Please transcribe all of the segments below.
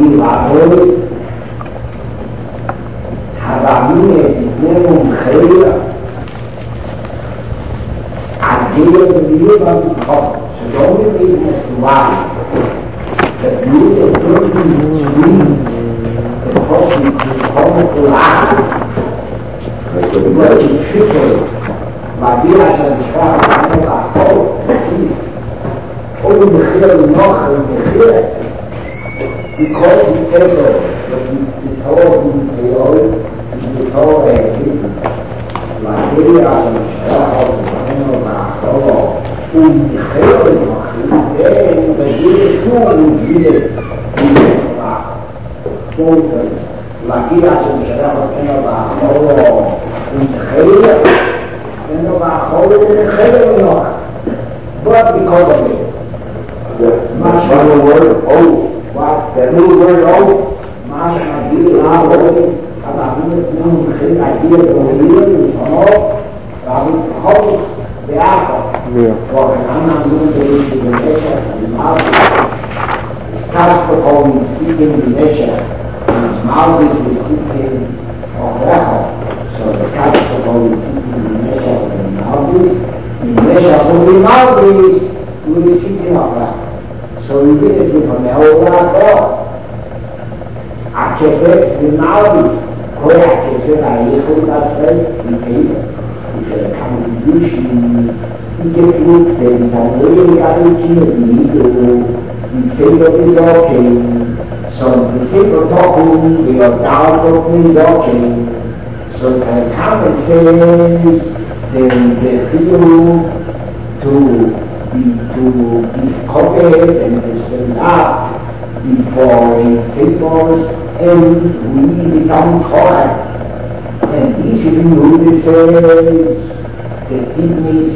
وعدوي حرامية تتنامهم خيرة عدية بيبقى بالخط سجوني بإذن السواعي تبنية الدرس المسلمين الخصم في العقل دلوقتي الفكر بعدين عشان نشرح الناس على الطول قولوا بخير النخر بخير because he says that the power of the power العقلية عشان نشرحها ونفهمها مع الله بخير النخر ده مبين شو الجديد العقيدة عشان نشرحها ونفهمها مع الله متخيلة انه مع قول خير النار but because of it مش معنى word oh the new word oh مش عديد العربية عديد منهم خير عديد الروحية والصناط عديد الخلق بأعقى وكان عندهم دليل بالنشأ المعرض استاسقوا من سيكين بالنشأ المعرض بالسيكين وغرقوا so the capital of the measure of the measure of the Maldives will be sitting up there. So we did it from the whole world. Access the Maldives, where access I use that way, we pay the contribution, we get looked at, and we got to say that it's okay. So the simple talking, we are down talking, okay. So the common sense, the feel to be copied and to stand up before its symbols and we become correct. And easily Buddha says the kidney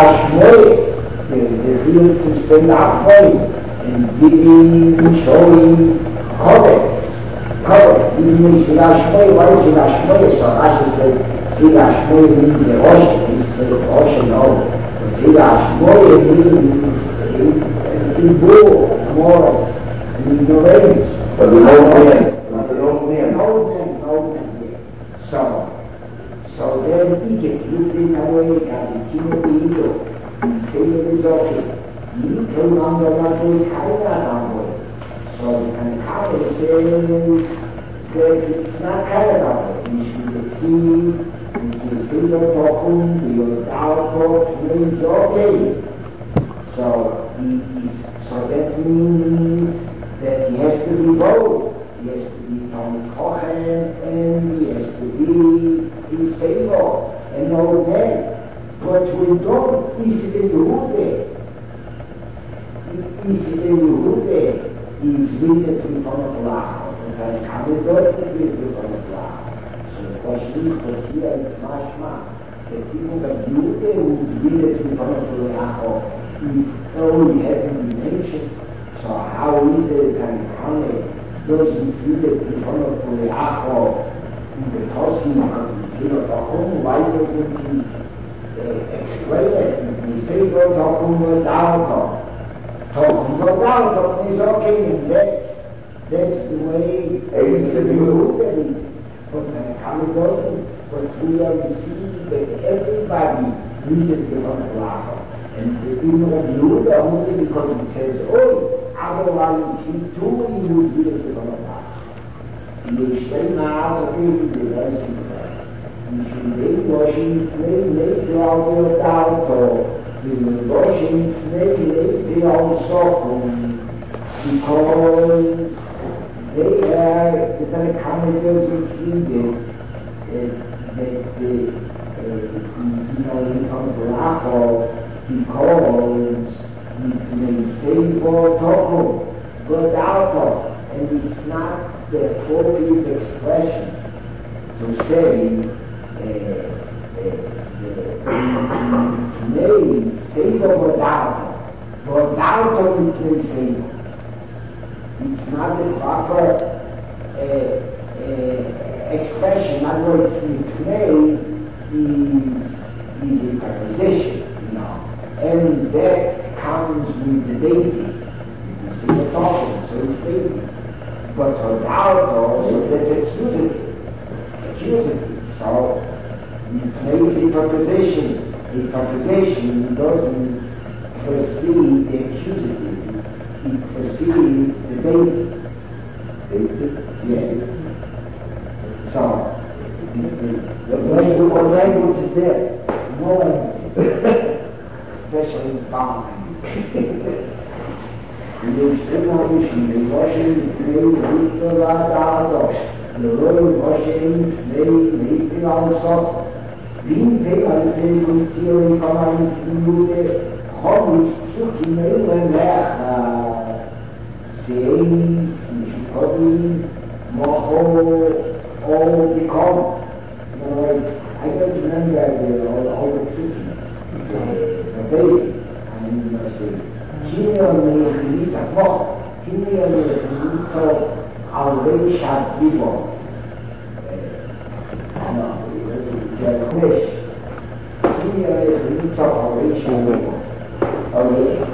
the feel to stand up for it and giving, showing correct. Even Silashmoy, what is Silashmoy? So I should say Silashmoy means the ocean, it's the ocean now. Silashmoy means in war, more, in ignorance. But the old man. So then Egypt, looking away at the king of Egypt, he said it is okay. You came on the way, China. So and how it says that it's not Canada. You should see, you see your talking, your doubt, means okay. So that means that he has to be both. He has to be Tom Cohen and he has to be disabled and old man. But we don't, is it in the hood there? Is it in the hood there? Is needed to be on the block, and how it does to be on the block. So the question is, but here it's much more. The people that do it would needed to be on the block, if only having been mentioned. So how is it that Kanye doesn't feel it in front of the block, because he wants to why doesn't he explain it? He say go talking without talking about is okay, and that's the way it's to be looked at it. But we have received that everybody needs to be on the block. And you don't do that only because it says, oh, otherwise he too he would be on the block. You stay now, so you do that. You should make washing, make your doubt or the washing they also because they are the kind of commenters included that he comes to laugh because he may say for talk but alcohol and it's not the appropriate expression to say Save or doubt we can save. It's not the proper expression. In other words, the clay is a preposition, and that comes with the deity. You see the talking, so it's baby. but without also that's accusative. So it makes a preposition. A preposition doesn't precede the accusative. It precedes the dative. Yeah. So the language is there. No, especially in farming. Le extrêmement les rochers les d'ardos, le rôle rocher les en sorte, l'impe al condizioni come influire, hobby su chi me la sei, hobby, moho, or become. I don't remember all the the baby, and you must say, Kimia Melita Moch, Kimia Melita Alreisha Vivo. The fish, Kimia Melita Alreisha Vivo. Okay?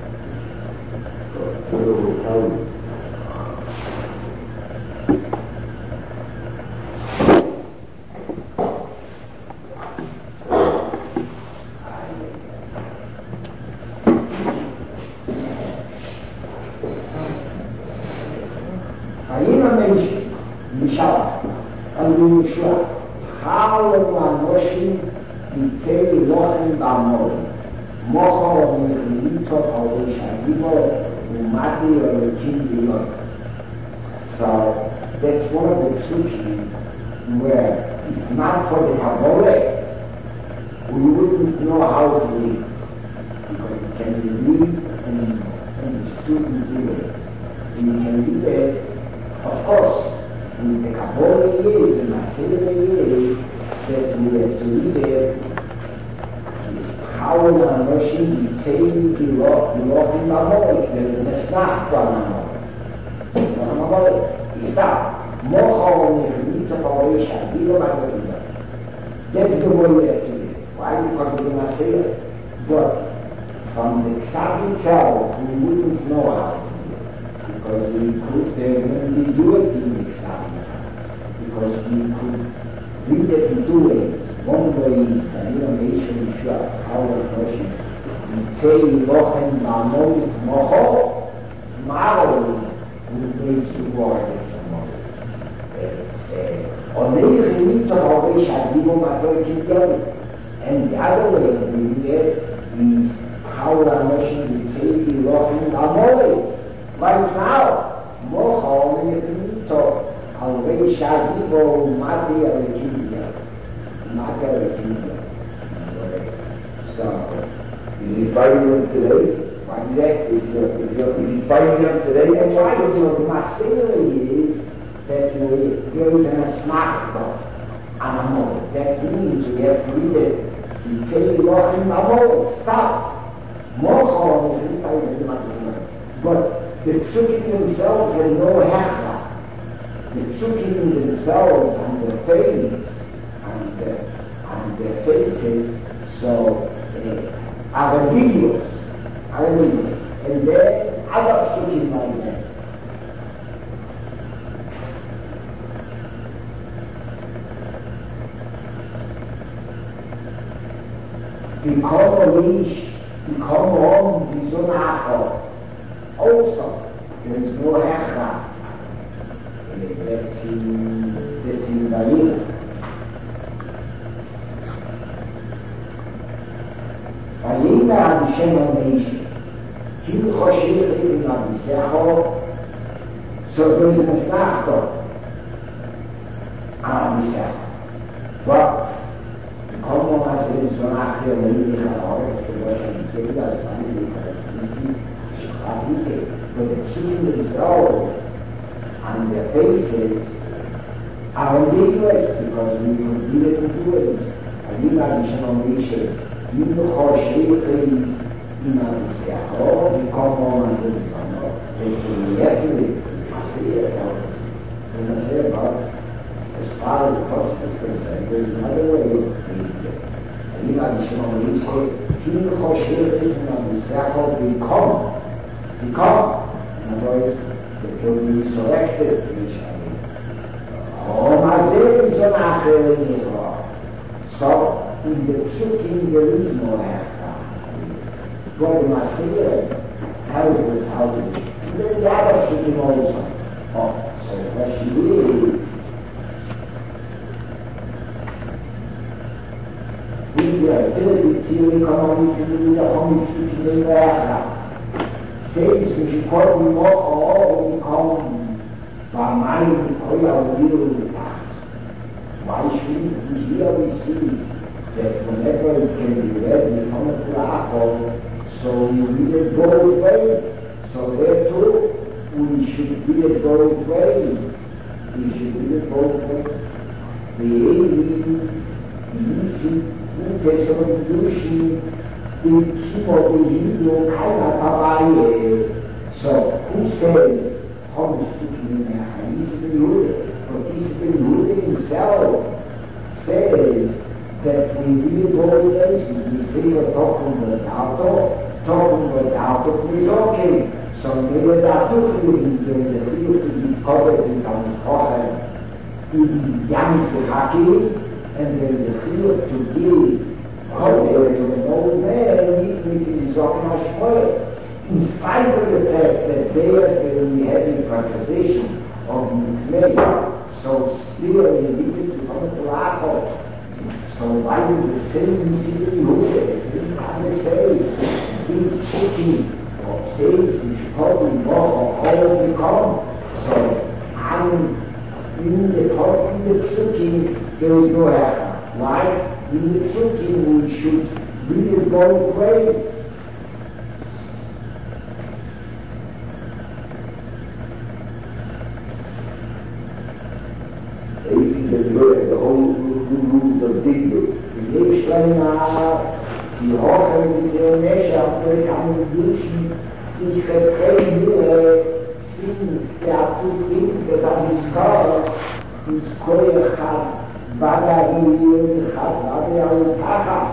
So that's one of the exceptions where, if not for the Kabbalah, we wouldn't know how to live, because it can be lived and understood in zero. We can do that, of course, with the Kabbalah is, the Masedah is, that we have to live it. How an Moshe say the law in Mamorik, there's a Nesnach for Mamorik. Stop. Mocha Nechlit of Orisha, Viva Magdalena. That's the way we have to live. Why? Because of the Masedah. But from the Ksav itself, we wouldn't know how to do it. Because we could, when we do it in the Ksav, because we could read it in two ways. One way is the innovation is how a person we say Lochen Mamorit Moho Maro would make you war against someone. On the other hand, always have people my and the other way of doing it is how a person would say Lochen Mamorit. Right now, Moho Nito always have people Mati Alekidia. Not very easy. So, is he fighting them today? Exactly. Is he fighting them today? That's why the Masedah is that there is an asmachta on a moment. That means we have to read it. You say Lochen Mamorit, stop. Mochon is but the psukim themselves have no hechla. The psukim themselves and the face and their faces, so are ambiguous, and then other psukim like that. Become a leash, become home, bizunacho. Also, there is no hecha. That's in Bahia. Bahia Hashem HaMeish. He Choshev in Abisecho. So there is an Esnachto on Abisecho. But como as Zonach Yomei Chahor, the Russian Kid, as Pani but the children themselves and their faces are ambiguous because we could read it in two ways. Adina Hashem HaMeish. You Choshev in Abisecho, become more as a son. We have to read. As far as the process is concerned, there is another way of reading it. And you know, the Shimon said, become. In other words, it will be selected each other. Maar zeker zo nachher niet waar. So, in the Psukim there is no Echad. What the Mashiach tells us how to do. And then the other Psukim also. Oh, so the question is, with the ability to economics and the economic Psukim in the Echad, says we should call them all when we come by mind, all our will in the past. Why shouldn't we here we see that whenever it can be read in the common Torah, so we read it both ways. So therefore, we should read it both ways. We should read it both ways. The easy, Testament Duschen, in Kimo Egidio, keiner dabei. So, who says, how to speak in the Participant himself says that we read all places, we say we're talking about is okay. So maybe that's okay, there's a field to be covered in Tamil in Yam to Haki, and there's a field to give cover to an old man, with his Oknash. In spite of the fact that there we have a conversation of Mikmei, so still we need to come to Rachel. So why is the same city Hude, the same Kanesei, big city of saints which probably more of all become? So in the Psukim there is no error. Why? In the Psukim we should really go away. The whole rules of dignity. The next one die Hoffnung mit der Gesellschaft kann Menschen sich vertreten, sind der Zufrieden, dass es kommt, ins Kohle hat, Badagil, hat Badagil, Tachas.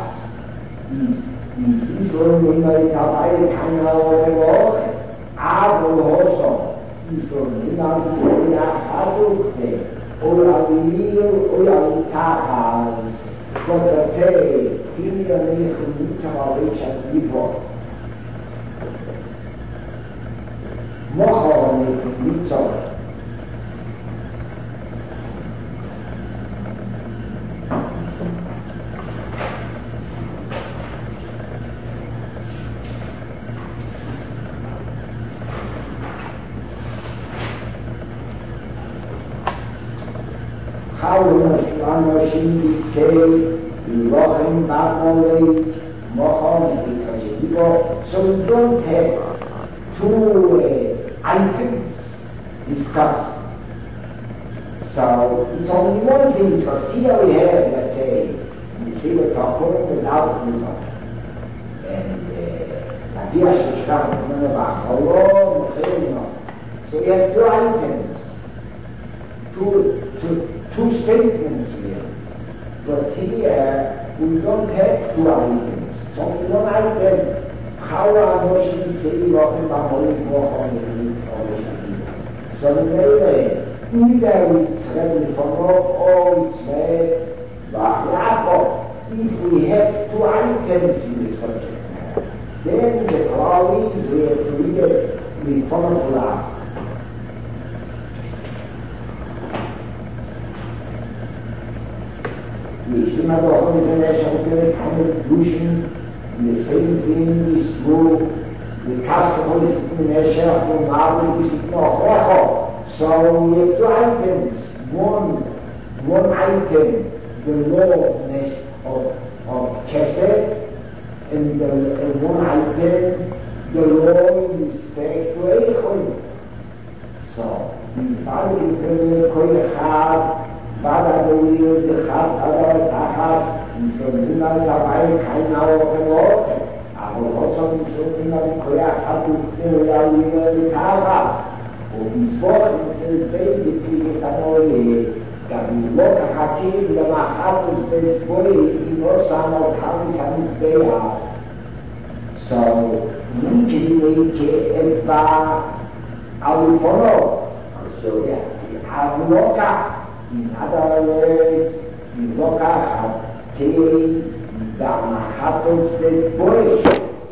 Die sollen immer dabei, kann auch Woche, aber Hoffnung, die sollen immer die Nachfahrt oder die Tachas. Quando c'è quindi la mia cominciava invece a vivo moho ne cominciava How Shindy say, Lochem Barnaway, Mohon, because so we don't have two items discussed. So it's only one thing, because here we have, let's say, the silver topper without movement. And Matthias is coming from the So we have two items, two statements here. But here we don't have two items. It's only one item. How are Moshe saying Lochem Barnaway, Mohon, So the way either it's ready for love or it's made if we have two items in the subject matter, then the Torah is we have to read it in front of love. Ich immer doch in der Gesellschaft keine Duschen, the same thing is true. The custom is in the Gesellschaft und Marvel ist noch Recho. So we have two items. One item, the law of Kesed, and one item, the law in respect to Eichel. So, the Bible is Badagil, the Chat, other Tachas, and so niemand dabei, kein Auge Wort, aber trotzdem ist so niemand Koyak hat uns ja wieder die Tachas. Und die Worte in der Welt, die dann neue, da die Worte Hakim, der Machat uns des Boy, die Nosan auf Hamis Hamis Beya. So, nicht etwa Aulipono. So yeah, Avloka, in other words, Avloka Hatei Damachatos de Boy.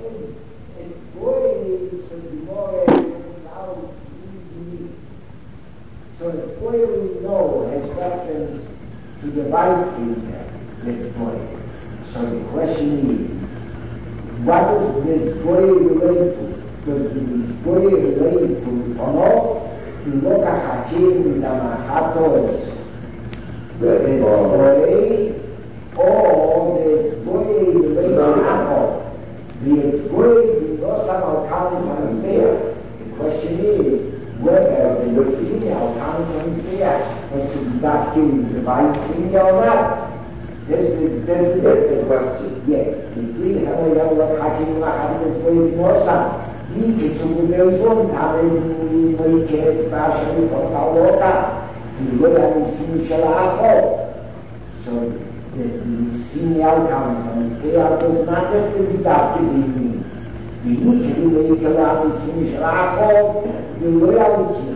So the boy we know has reference to the right finger, this boy. So the question is, what does this boy relate to? Does this boy relate to Ono? To look at Hakim Damachatos, the boy, or the boy relate to Apple? The boy does somehow come there. The question is, whether the female comes there has to be back to the right finger or not. That's the question. Yes. If we have a young one hacking this way more some, he gets to the zone, having we care especially for our water. He will have a similar so the female comes and they are those not that to be back to the Великий великий Рахов, великий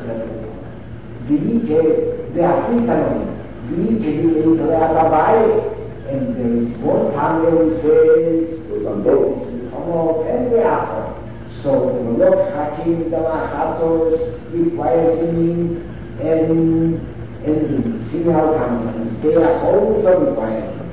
Rachel, and there is one time where he says, and the Apple. So the Lord Hakim Damachatos requires him, and the female comes and they are also required him.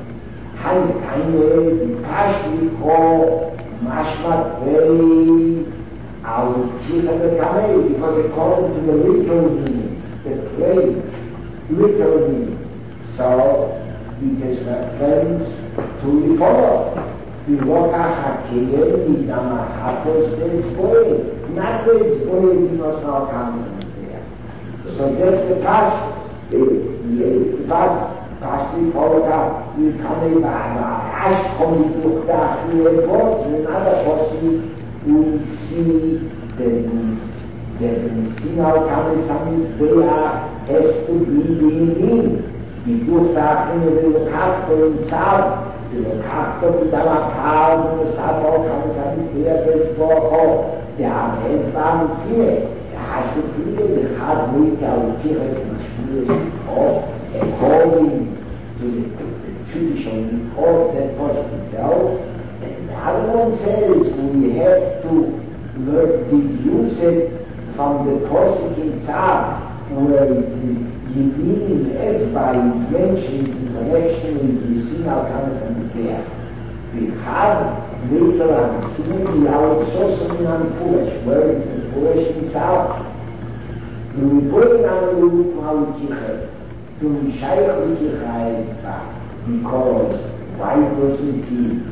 the Pashti call Mashmat very our chief of the Kamei, because according to the literal meaning, the plain literal meaning. So it is reference to the follow. The Loka Hakir, the Damachatos, this way. Not this way because now comes there. So that's the Pashti. The Pashti followed up. You come in Ash coming to the boats, another person we see the female Kamisamis, they has to be being die Durchdachten in der Kaffe im Zaun, der Kaffe mit der Lapal, und das hat auch Kamisamis, der Vorhof, der am Ende war und hier, der hat so viele, der hat nicht auch direkt in der Schule, according to the tradition of that person himself. And the other one says we have to deduce it from the Kosik himself, where the meaning ends by mentioning in connection with the single comes and there. We have later on seen the outsourcing on foolish, where is the foolish himself? We put it on the roof of the to Shaykh because why wasn't he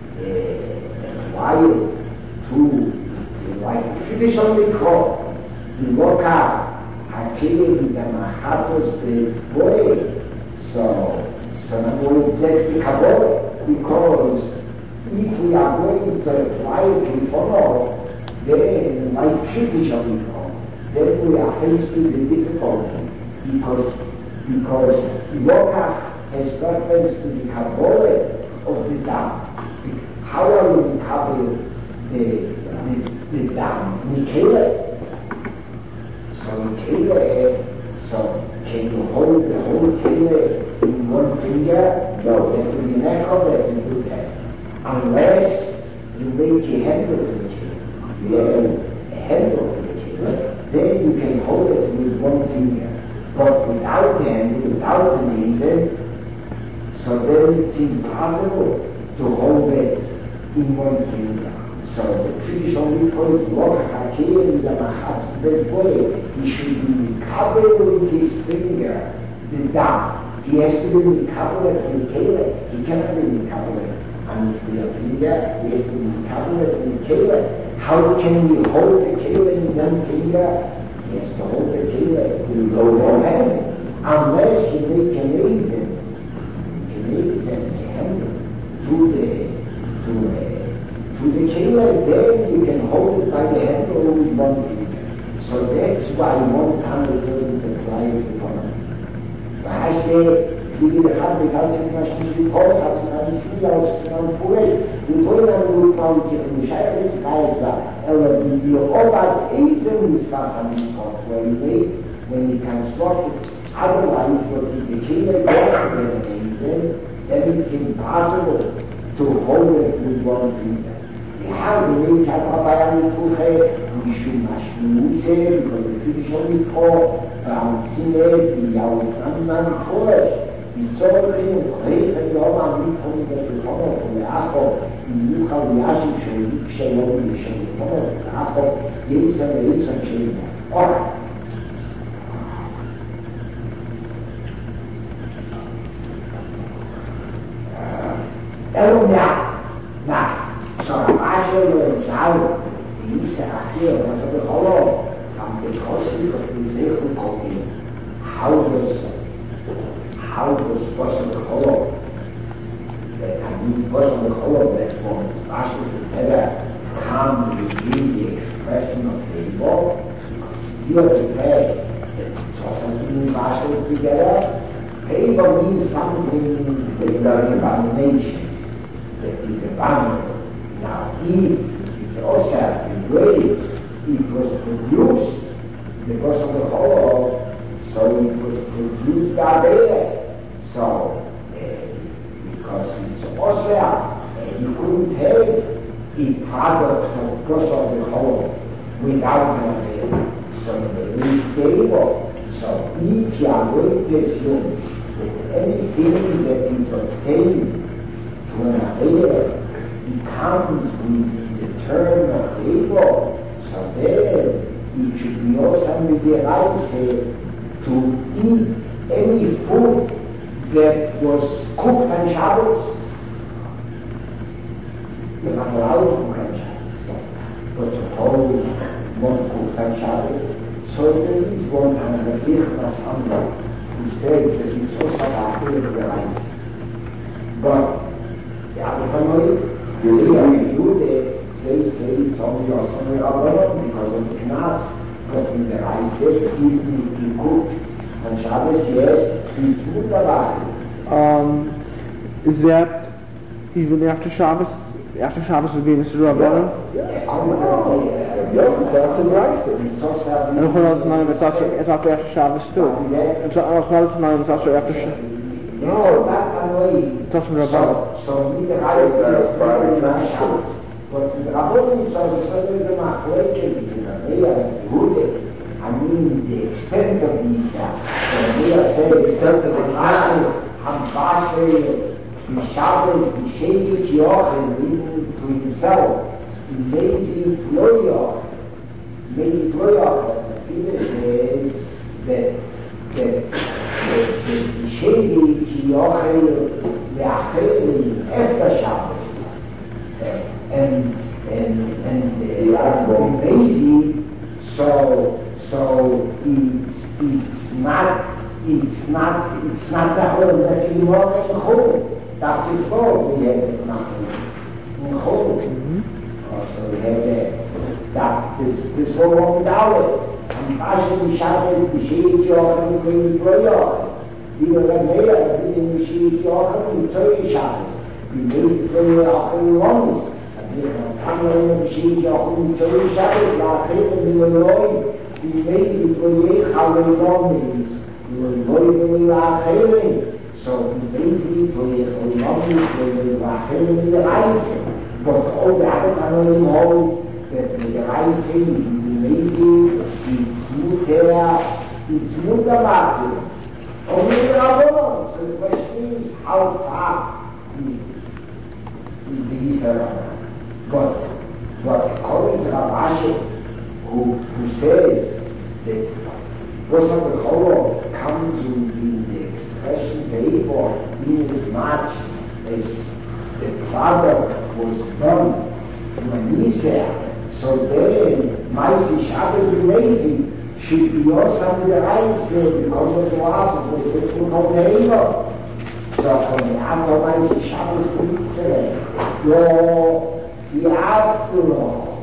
wild to like traditionally called the Loka Hakim Damachatos the boy. So that's the Kabbalah, because if we are going to apply it to follow, then like traditionally called, then we are faced with the difficulty because Loka has reference to the Kabbalah of the Dam. How are we Kabbalah the Dam? Mikela. So Mikela, so can you hold the whole Kela in one finger? No, that will be neck of that and do that. Unless you make a handle of the Kela. You have a handle of the Kela, then you can hold it with one finger. But without the handle, without the reason, so then it's impossible to hold it in one finger. So the tradition we call it Loka Hakim Damachatos, that way he should be recovered with his finger, the Dam. He has to be recovered with the Kela. He cannot be recovered on his finger. He has to be recovered with the Kela. How can we hold the Kela in one finger? He has to hold the Kela with no hand, unless he make an agent. The handle to the Kela, then you can hold it by the handle with one finger. So that's why one handle doesn't apply to one. I say, wie die Hand, als ich mal schließlich kommt, als ich mal die Schule aus dem Pool, die Polen an der Luft, die Scheibe des Kreises war, אלא בדיוק איזה מספס המשחק when he constructed. Otherwise, what he became a God, then it's impossible to hold it with one finger. How Chakabaya Kuhe, Mishu Mashmuse, because the Finnish only call Sine, the Yawanan Koresh, the Zorin, Reh, and Yoma, and coming to the Homer from the Acho, in Yuka, the Ashik, Shalik, Shalom, the Shalom, the Acho, Yes, and the Yes, and Shalom. All right. How does person color that person color that form especially to better come within the expression of the evil? You are prepared to something partial together. Evil means something that is an abomination, that is abominable. Now, if it's also great, it was produced because of the color. So it was produced by there. So, because it's Osea, you couldn't have a product because of the whole without the so the table. So if you are going to assume that anything that is obtained to an affair becomes within the term of table, so then it should be also with the right to eat any food that was cooked on Shabbos. You're not allowed to cook on Shabbos. But suppose one cooked on Shabbos, so there is one kind of a Birchmas Amra who says that it's also a bit of the rice. But the other family, they say it's only or somewhere around because of the Knas. But in the rice, you cook on Shabbos, yes, it's wunderbar. Is that even after Shabbos? After Shabbos is being a Surah Belen? Yeah, that's in rice. And Chorot Tanaim, it's after Shabbos too. And Chorot Tanaim, it's also after Shabbos. No, not only. It's also Rabbanon. So with the rice, it's very Shabbos. But the Rabbanon says the Machlekin, I mean the extent of these, we are saying the extent of the classes, Hambashe, Shabbos, Bishevich Yochel, even to himself, lazy Floyoch, the Finish says that Bishevich Yochel, the Achel, after Shabbos, and lazy, so it's not the whole that you want in whole. That is all we have nothing in whole. So we have that this whole one dollar. And actually Shabbos Bishit Yochel in Floyoch. We were there, we didn't Bishit Yochel in Torah Shabbos. We made it for Yochel once. Tamar Bishit Yochel in Torah Shabbos. La'achim in Illinois. We made it for Yochel means. We were going to La'achim. So we made it for Yochel means. La'achim in the rice. But all the other family know that the rice we made it. It's mutabak. Only the Rabbanon. So the question is how far is the Israel. But according to Rabashi, who says that most of the whole comes in the expression therefore in as much as the product was done when he said, so then Maisi Shabbos be lazy should be also with the rights because of the laws of the sexual container. So from the Abba Maisi Shabbos be today, the outlaw,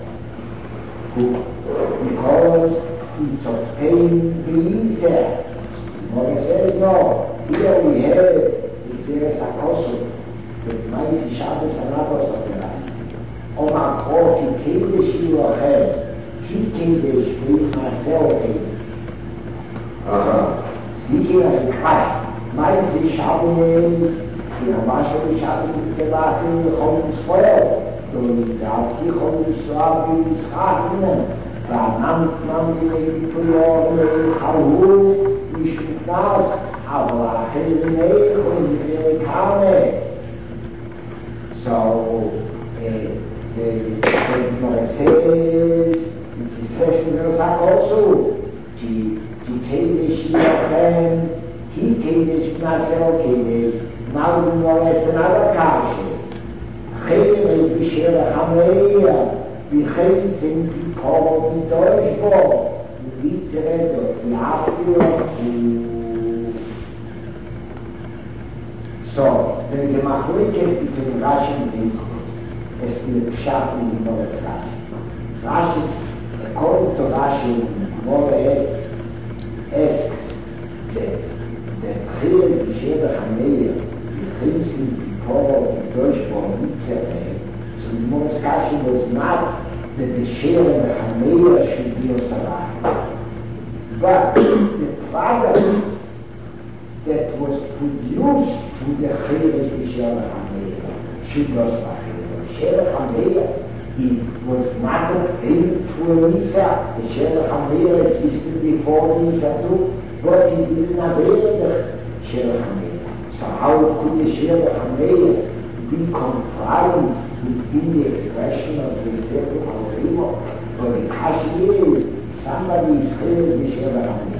because it's obtained belief. Mother says no. Here we have the Zeres HaKosov, that Maisi Shabbos and others of the rights. uma cor que queres de Lohan, que queres de Marcel Sie gehen das in Quatsch. Meistens ich habe ja manchmal ich habe die Sache kommt Feuer. Und ich sage, die kommt Schwaben ins Rahmen. Da man die Priore Haru, ich das, aber Helene und die Kame. So, the Mercedes, it's especially also, die Kedish Yochen, he Kedish Nasel Kedish, now we know as another Kashi. Chayre Bishera Hameya, we chayre sind die Korb in Deutschland, wie zu retten, die Abführung. So, wenn Sie machen wirklich mit dem Raschen Business, es wird geschaffen in neues Raschen. Raschen, according to Raschen, more asks that clear Bishera Hameya, the Princeton, the Korb in Deutschland, Mitzvah, so the Monaskashin was not that the Bishera Hameya should be a Sarah. But the father that was produced through the Chayre Bishera Hameya should not be Bishera Hameya. It was not obtained through Nisa. The Bishera Hameya existed before Nisa too, but it didn't avail the Bishera Hameya. So how could the Bishera Hameya be confined within the expression of the Sefer Korima? But the Kashi is somebody is Chayre Bishera Hameya.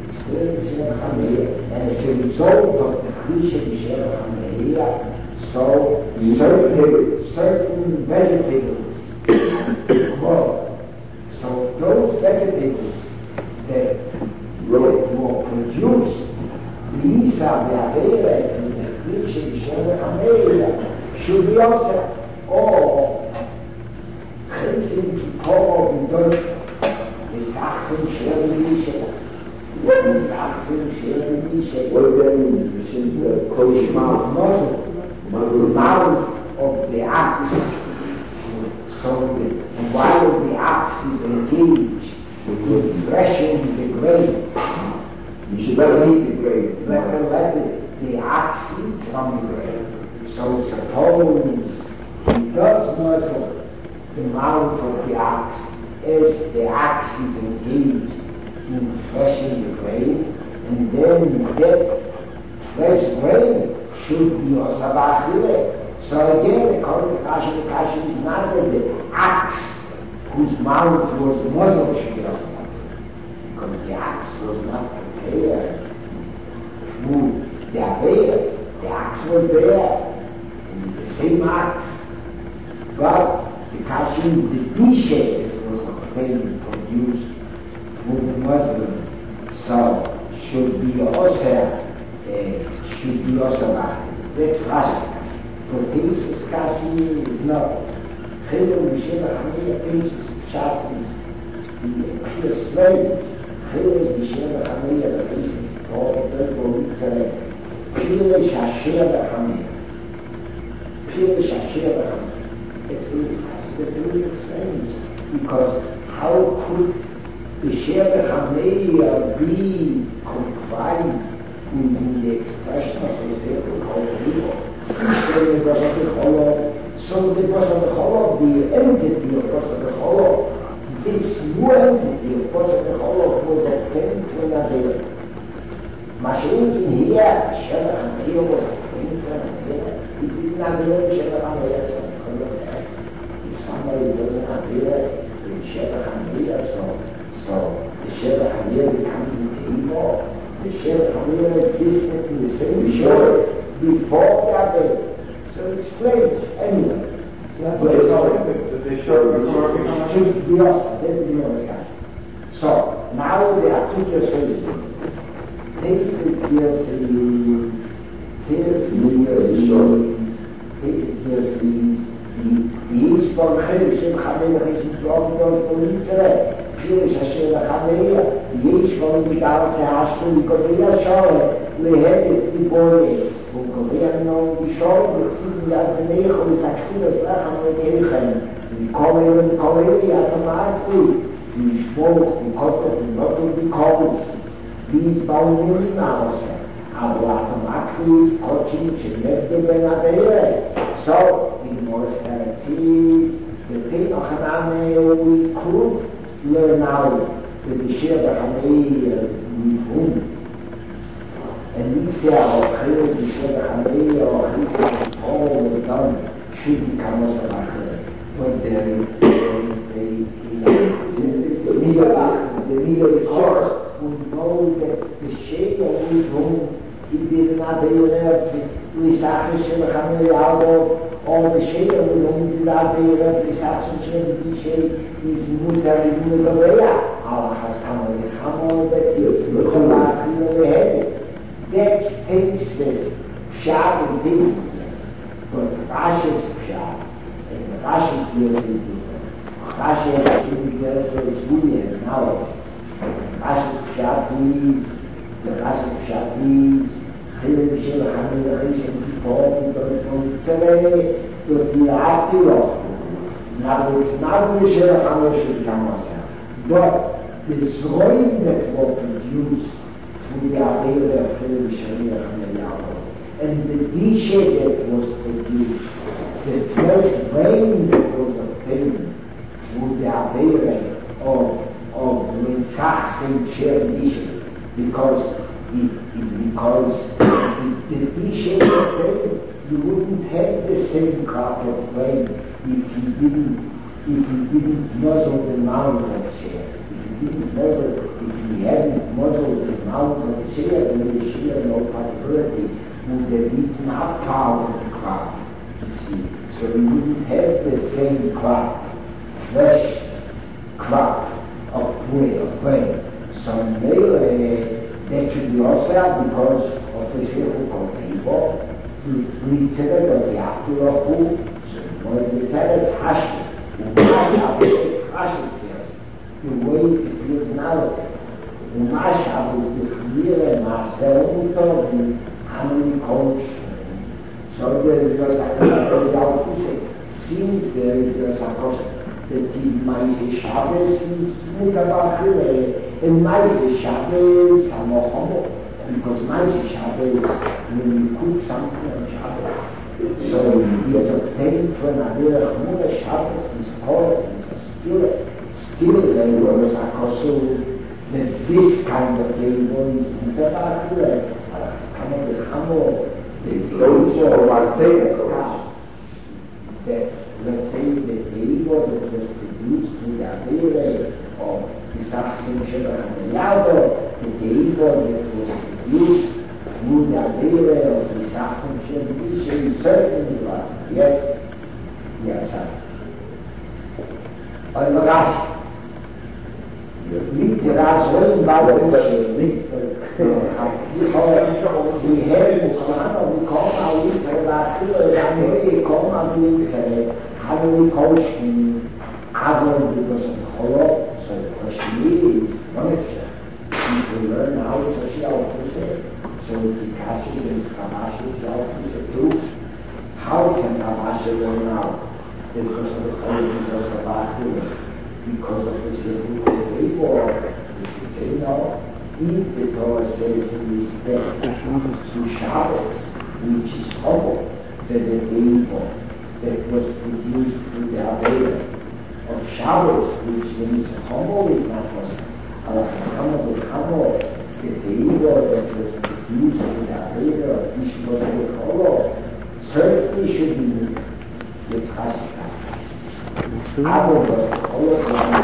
And as a result of the Krisha Bishera Hameya, so certain vegetables grow. So those vegetables that were produced, these are the Avera in the Krisha Bishera Hameya, should be also all Chesed to Korb in Deutschland. With Achim Sherry what is Achim Sherry? What does that mean? The Koshma mouth of the axe. So while the axe is engaged with threshing the grain, you should let eat the grain. Let the axe eat from the grain. So suppose he does muzzle the mouth of the axe as the axe is engaged in threshing the grain, and then that fresh grain should be osabachile. So again, according to Kashi is not that the axe whose mouth was muzzled should be osabachile, because the axe was not prepared through the Avera. The axe was there, and the same axe, but the Kashi is the B-shape that was obtained, produced with the Muslim, so should be also that's Rashi's Kashi. For Tevis Kashi is not. Chayre Bishera Hameya Tevis Pshat is the clear slave. Chayre Bishera Hameya the basic for the Mitzvah. Pirish Hashera Hameya. Pirish Hashera Hameya. It's a little strange, because how could the Bishera Hameya be confined in the expression of the Sefer Korima? So the Basa B'Cholov, the entity of Basa B'Cholov, this new entity of Basa B'Cholov was obtained to an Avera. Mashiach here, Bishera Hameya was obtained to an Avera. It didn't Avera Bishera Hameya, if somebody doesn't Avera Bishera Hameya, so Bishera Hameya becomes an evil. The Bishera Hameya existed in the same Bishera before the Avera. So it's strange. Anyway. That's what it's all about. The Bishera should be us. That's the discussion. So now there are two cases. Take the each one Chayre Hameya is involved in Mitzvah. Pirish Hashera Hameya, each one without the Hashtu, because they are sure, they have it before it. Because they are known, we show, that the Neichel is actually as Lechem Lekeichen. We call it automatically. We smoke, we cut it, we not to be cold. These Bauern now say, aber automatically coaching should not be ben Adere. So, in most herzies, the thing of Haname we could learn out the Bishir Hanei whom. And we say our prayer, Bishir Hanei or his all was done should become us a matter. But there is the leader of course who know that the shade of his home he did not be enough to research or the shade of his home did not be enough to research the shade is mutter in the way Allah has come on that is the head that tasteless sharp and tasteless but precious sharp and precious is Rashi has seen because of his Julian knowledge. Rashi's Pshatis, the Rashi's Pshatis, Chilin Shil Hamil Rishon Kippur, to the Atilo. Now it's not the Shil Hamil Shil Kamasa, but the Zroim that were produced through the Avera of Chilin Shil Hamil Yahweh, and the Dishe that was produced, the first rain that was obtained, would the Avera of Menchach and Chernisha, because the Dishe you wouldn't have the same crop of rain if you didn't muzzle the mouth of Cher. If you hadn't muzzled the mouth of Cher, then the Cher no possibility would have eaten up part of the crop, you see. So you wouldn't have the same crop. Fresh crop of grain. So that should be also because of the circle called people. We tell it that the after of food, so when we tell it's hashed, it's hashed first. The way it feels now, the mashup is the clear and master unter the Hamil coach. So there is no sacrifice. Since there is no sacrifice, that the Maise Shabbos is Mutavachire, and Maise Shabbos are more humble, because Maise Shabbos, when you cook something on Shabbos, so it's obtained from Adira Chmura Shabbos, is called, still there was a kosu, that this kind of table is Mutavachire, it's kind of the humble, the that let's say the table that was produced through the Avera of the Sachsen Sheba and the Yado, the table that was produced through the Avera of the Sachsen Sheba, is certainly right. Yes? Yes, sir. Und Rasch, liegt der Rasch in Bauern, liegt we have this one, we come out with a how do we coach in Avon because of Holo? So the question is, people learn how to see how to say. So the Kashis and Kamashis how to say too. How can Kamashi learn now? Because of the Holo, because of Akira, because of the Sifru Kibor, we should say no. If the Torah says in respect to Shabbos, which is humble, that the table that was produced through the Avera of Shabbos, which means humble is not possible. The table that was produced through the Avera of Ishmael Holo certainly should be with Chashika. Avo was Holo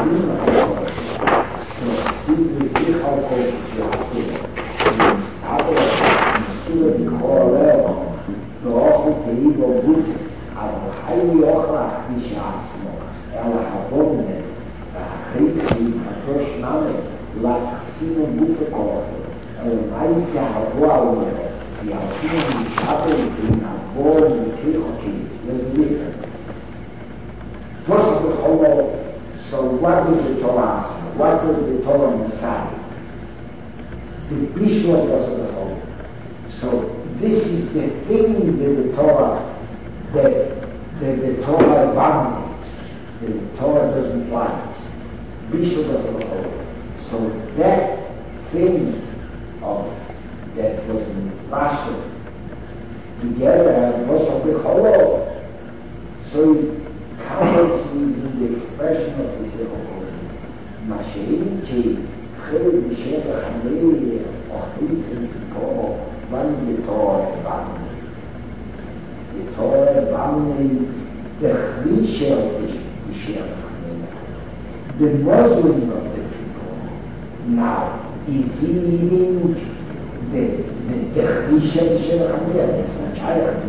so we see how close to Avo is the Korel, the awful table good. Aber highly ochrach nicht atzmo. Habonne, Kriegsli, Verschname, Lachsine, Bufekoche, Meise Haboaune, die Alpinen, Schatten, in Abon, Kirchoki, das Licht. First of all, so what is the Torah? What is the Torah Messiah? The Bishop was the whole. So this is the thing that the Torah the Torah abominates, the Torah doesn't like, Bishul doesn't hold. So that thing that was in Russia together was a big hollow. So it counts in the expression of the Zerah. Mashiach, Chilul B'Shem V'Chamei, Ochrisim T'Torah, one the Torah abominates. The Torah abominates the Chrisha of the B'Shem V'Chamei. The Muslim of the people now is eating the Chrisha of B'Shem V'Chamei. It's not Chayach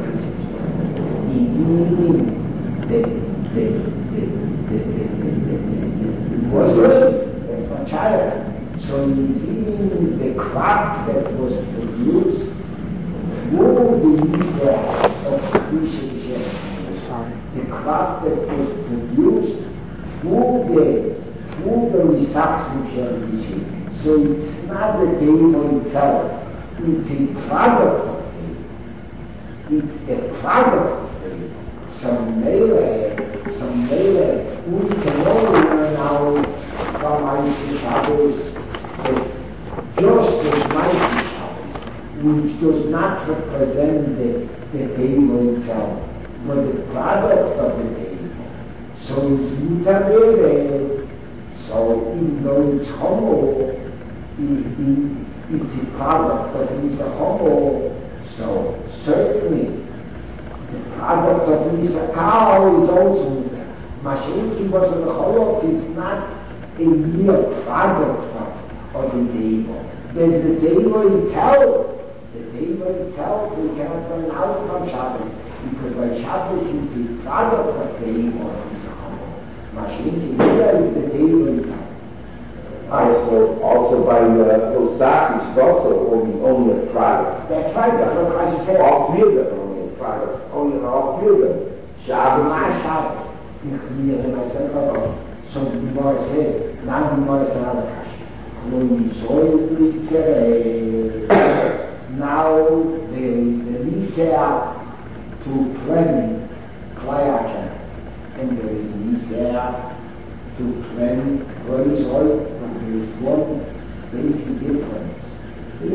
eating the Muslim, that's not Chayach. So he's eating the crop that was produced through the Israel of Chrisha. The crop that was produced through the reception of Chrisha. So it's not the table itself, it's a product of it. It's a product of it. Some Mele, we can only learn out from Isaac Shabbos that just as mighty Shabbos, which does not represent the table itself, but the product of the table. So it's Mutabere, so even though it's homo, it's a product of it's a homo, so certainly the product of Misa cow is also Mashiach was of the Cholot is not a mere product of the table. There's the table itself. The table itself we cannot learn out from Shabbos because by Shabbos is the product of the table of Misa Cholot. Mashiach is the table itself. Also by Osaki is also only a product. That's right, that's what Christ said. All three of them are only a product. Only all three of them. Shabbos. My Shabbos. So the Gemara says, now the Gemara says another question. Now the Nisea to plan Klayaka, and there is Nisea to plan Roisol, but there is one basic difference. So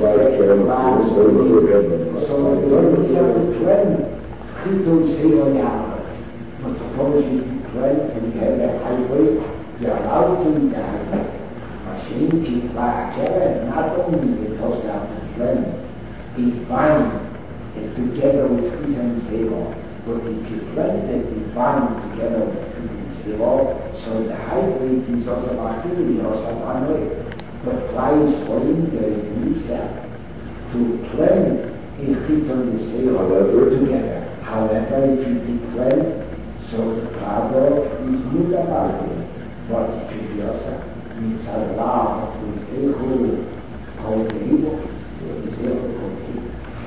the Nisea to plan Chitul Seyoyama. But suppose you plan and you have a highway, you're allowed to do the highway. Machine keep like not only the toss out the plan, divine it together with freedom zero, but if you plan that divine together with freedom zero, so the highway is also activity, also one way. But flies falling, there is Nisa to plan a freedom zero together. However, if you declare so the product is good about it, but it should be also it's allowed to stay whole, called the evil, is able to complete.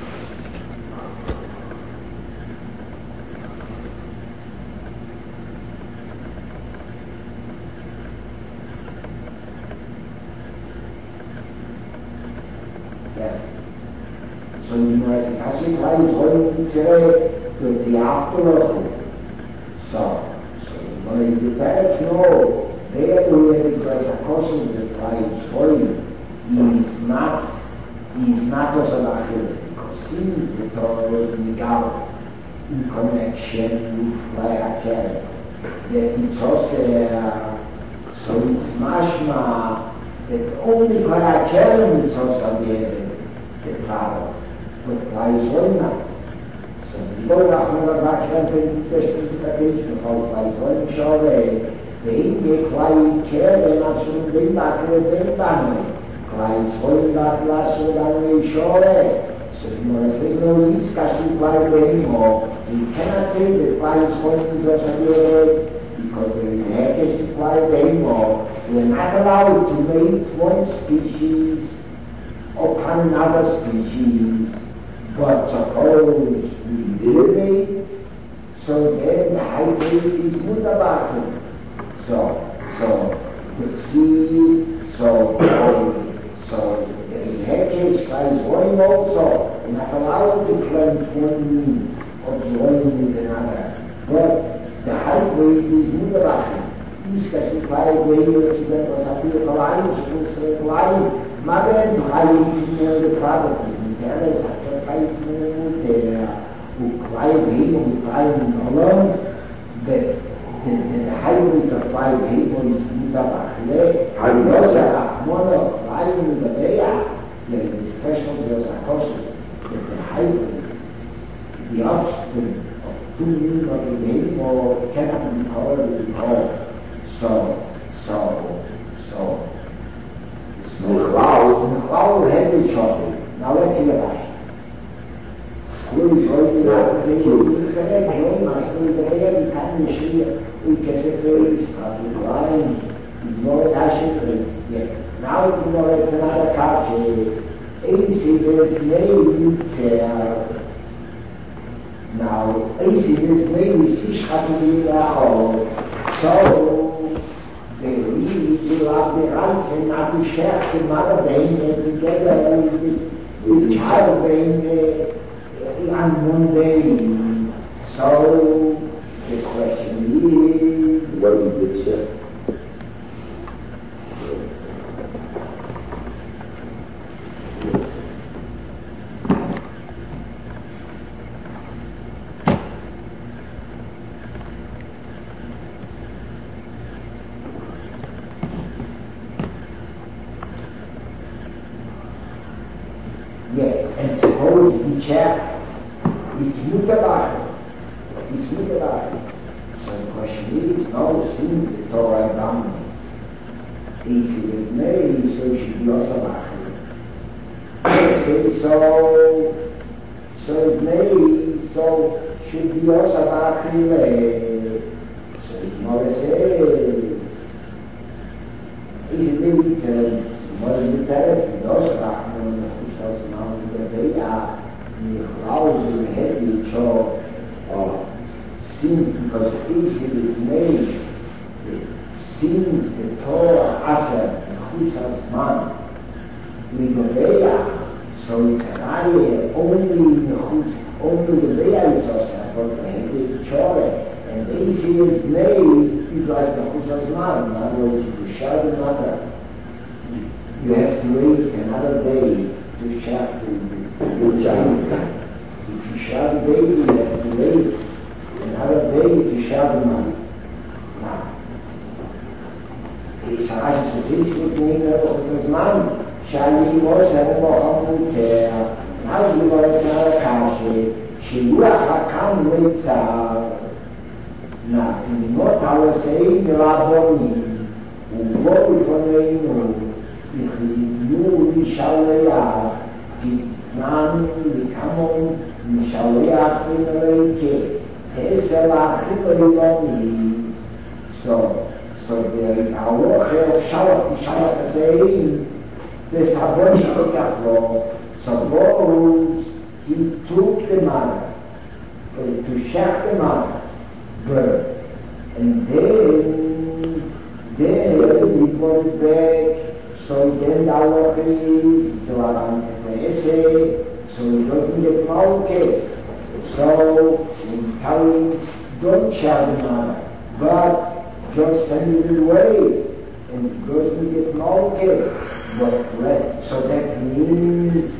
Yeah. So you know, as Hashem is holding today, the afterlife. So when the parents know their way because a person that tries for you, he is not also like it, because since the Torah was in connection with Vayakar, that it's also so it's mashma that only Vayakar is also the Torah, but Vayakar Boi nachher war in der Spezifikationen bei solchen Schauer, der kleine Kerl, der schon den Backen den Bannen, klein voll da lassen dann Schauer. So nur es ist nur nicht kaum bei dem you cannot say that klein voll das because there is a hackers to fly rainbow. We are not allowed to make one species upon another species. But suppose we derivate, so then the hybrid is mutabakum. So the seed, so there is heritage by one also. We're not allowed to plant one of joining with another. But the highway is universal. Isso que a gente vai ver o Ocidente Osafio Kawaii, os cursos Kawaii, mas é do Kawaii de fábrica, internas, até Kawaii o Kawaii Rimo, o Kawaii Nolon, the highway of Kawaii Rimo is universal. A nossa mono Kawaii no Beia, the expression of the Sakoshi, the highway, the offspring of 2 million of the Rimo cannot be called at all. So. Cloud heavy trouble. Now let's see about it. School is holding out the you say, hey, my school is there, you can't see it. We can say, hey, start to line. You know it, actually. Yeah. Now you know it's another culture. AC is made now, AC is made fish happening now. So, they love the rice and not to share the mother brain together with the child brain on one day. So, the question is, what is the share? and suppose the chair is mutable. So the question is, no, since the Torah dominates, if it is made, so it should be also so it made, so should be also so it's not a say. Is it really was the therapy, also now they are the houses heavy, so since because if it is made, since the Torah Aser Chusas Man with the Veya, so it's an area only the Veya is also, but the heavy Torah, and the easiest made is like the Chusas Man. In other words, if you share the mother, you have to wait another day to share the child. If you share the baby, you have to wait another day to share the mother. Now, it's a statistic in the man, Shali was a more there. Now you are another country. She will come with now, in what I was saying, the Rabboni, who go for the nu Mishalea, Nan, Mikamon, Mishalea, Finreke, Tesela, Finreke. So there is a work of Shalach saying, there's a bunch of Gafro. Suppose he took the mother to share the mother bird, and then he went back. So then our is so he doesn't get malchus. So in telling, don't share the mother, but just send it away, and he doesn't get malchus. But so that means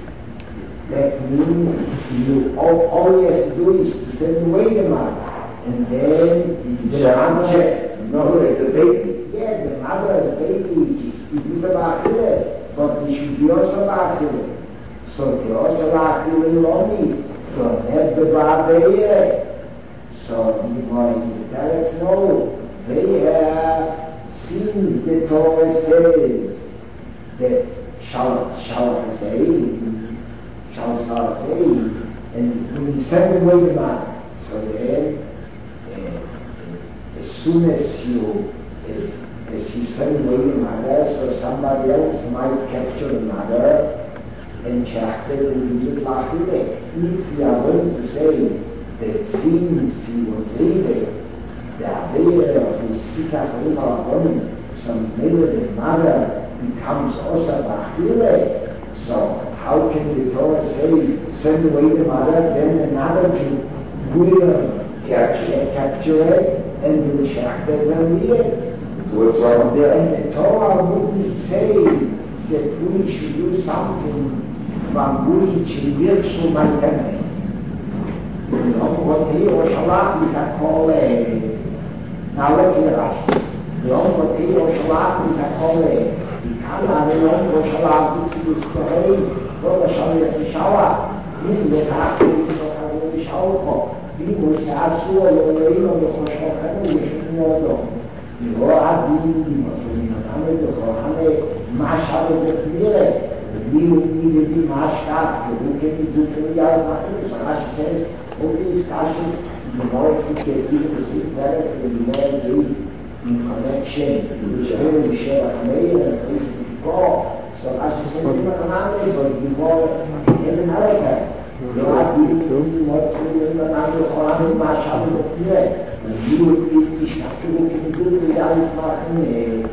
you all he has to do is to send away the mother, and then the answer. No, the baby. Yeah, the mother, the baby, is the Bachile, but it should be also Bachile. So the also Bachile in Lomis, so have the Babe. So the parents know, they have, since the Torah says that shall say, and when you send away the mother, so then, as soon as you send away the mother, so somebody else might capture the mother and Shachter will use it like it. If you are going to say that since he was there, the idea of the Sikha some maybe the mother becomes also Bachile. So how can the Torah say send away the mother, then another Jew will capture it and the Shachtas and it. What's wrong with that? And the Torah wouldn't say that we should do something from which we will to my temple. You know, what he or Shalach we can call a... Now let's hear Rashi. The Om he or Shalach we can call a... Die kann aber Om or Shalach this is the way, wo der Shalach die Schauer, nicht der Tag, wo die Schauer kommt. Wie muss er so, oder immer noch verschocken, wie ist nur so. Die Roha dienen, die Maschine, die Maschine, die Maßstab, die Rücke, die Jahre machen, das Rasch says, und die discussions, the more you get people to sit better, the more you in connection, which we share a mail and places to go. So as you said, you know, but the more in America, you are doing what's in the Name of the Maschine of the year. And you would be structured in the good reality.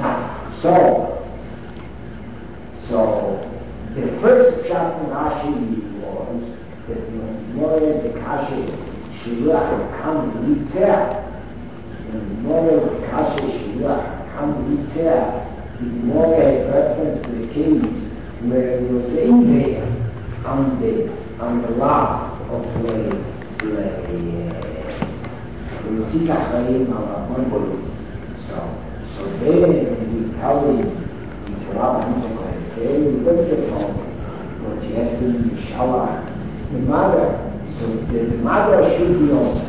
So the first chapter in Rashi was that the more the Kashi Shilach come Litzer, the more the Kashi Shilach come Litzer, the more a reference to the case where it was in there on the last of the so then we tell him, say, look at the phone, but you have to be shower. The mother, so the mother should be also.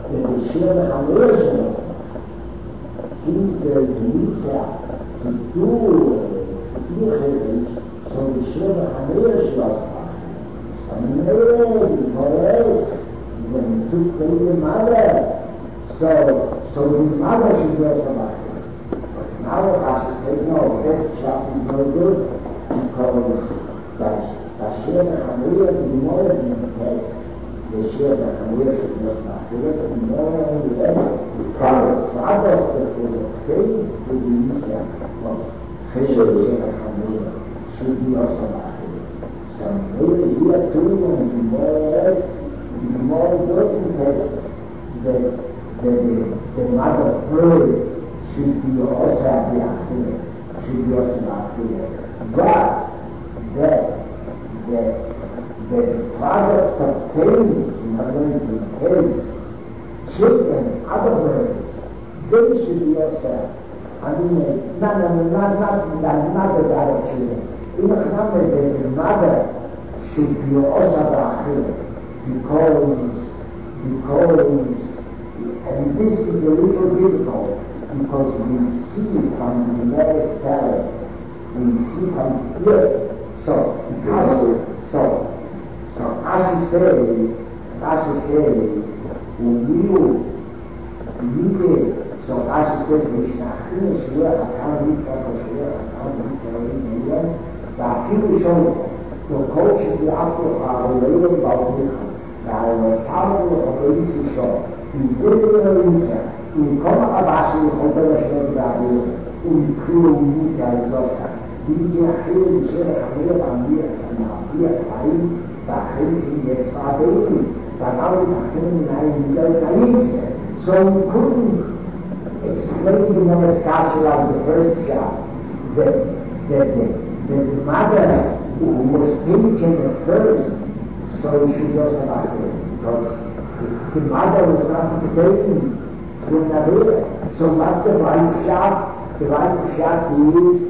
the Shia Hamilton sees there is Nisa to do Yichirish, so the Shia Hamilton was some because when he took the mother, so his mother should do something. But now Rashi says, no, that child is no good because the Shia Hamilton is more than the text. The Shia Hamilton should do something more than the rest. The father of the faith to be Nisa, the Shia Hamilton should be also something. So maybe here too, and the more important test the mother bird should be also active, but the product of pain, in other words, his children, other birds, they should be also, I mean, not the other children. In the mother should be also active because and this is a little difficult because we see from the various parents, we see from here. So as she says, when you read it, so as she says, Mishnachim Shliach HaKam Yitzchak Shliach HaKam Yitzchak ואפילו שום, וכל שתיאפו העולאים בעוליך, והרסענו לחברים שישו, מזה לרינצ'ה, ומקום הבא שיכולת לשלט בעביר, ומתחילו ומיתה לזוסה, ויגי אחרי לשאר החמיר המעביר חיים, ואחרי שיספעדאים, ואנחנו תחתים מנהים מידת היצר. So we couldn't explain the Monaskasha of the first job, the mother who was taken at first, so she was about it, because the mother was not taken to another. So what the right shot is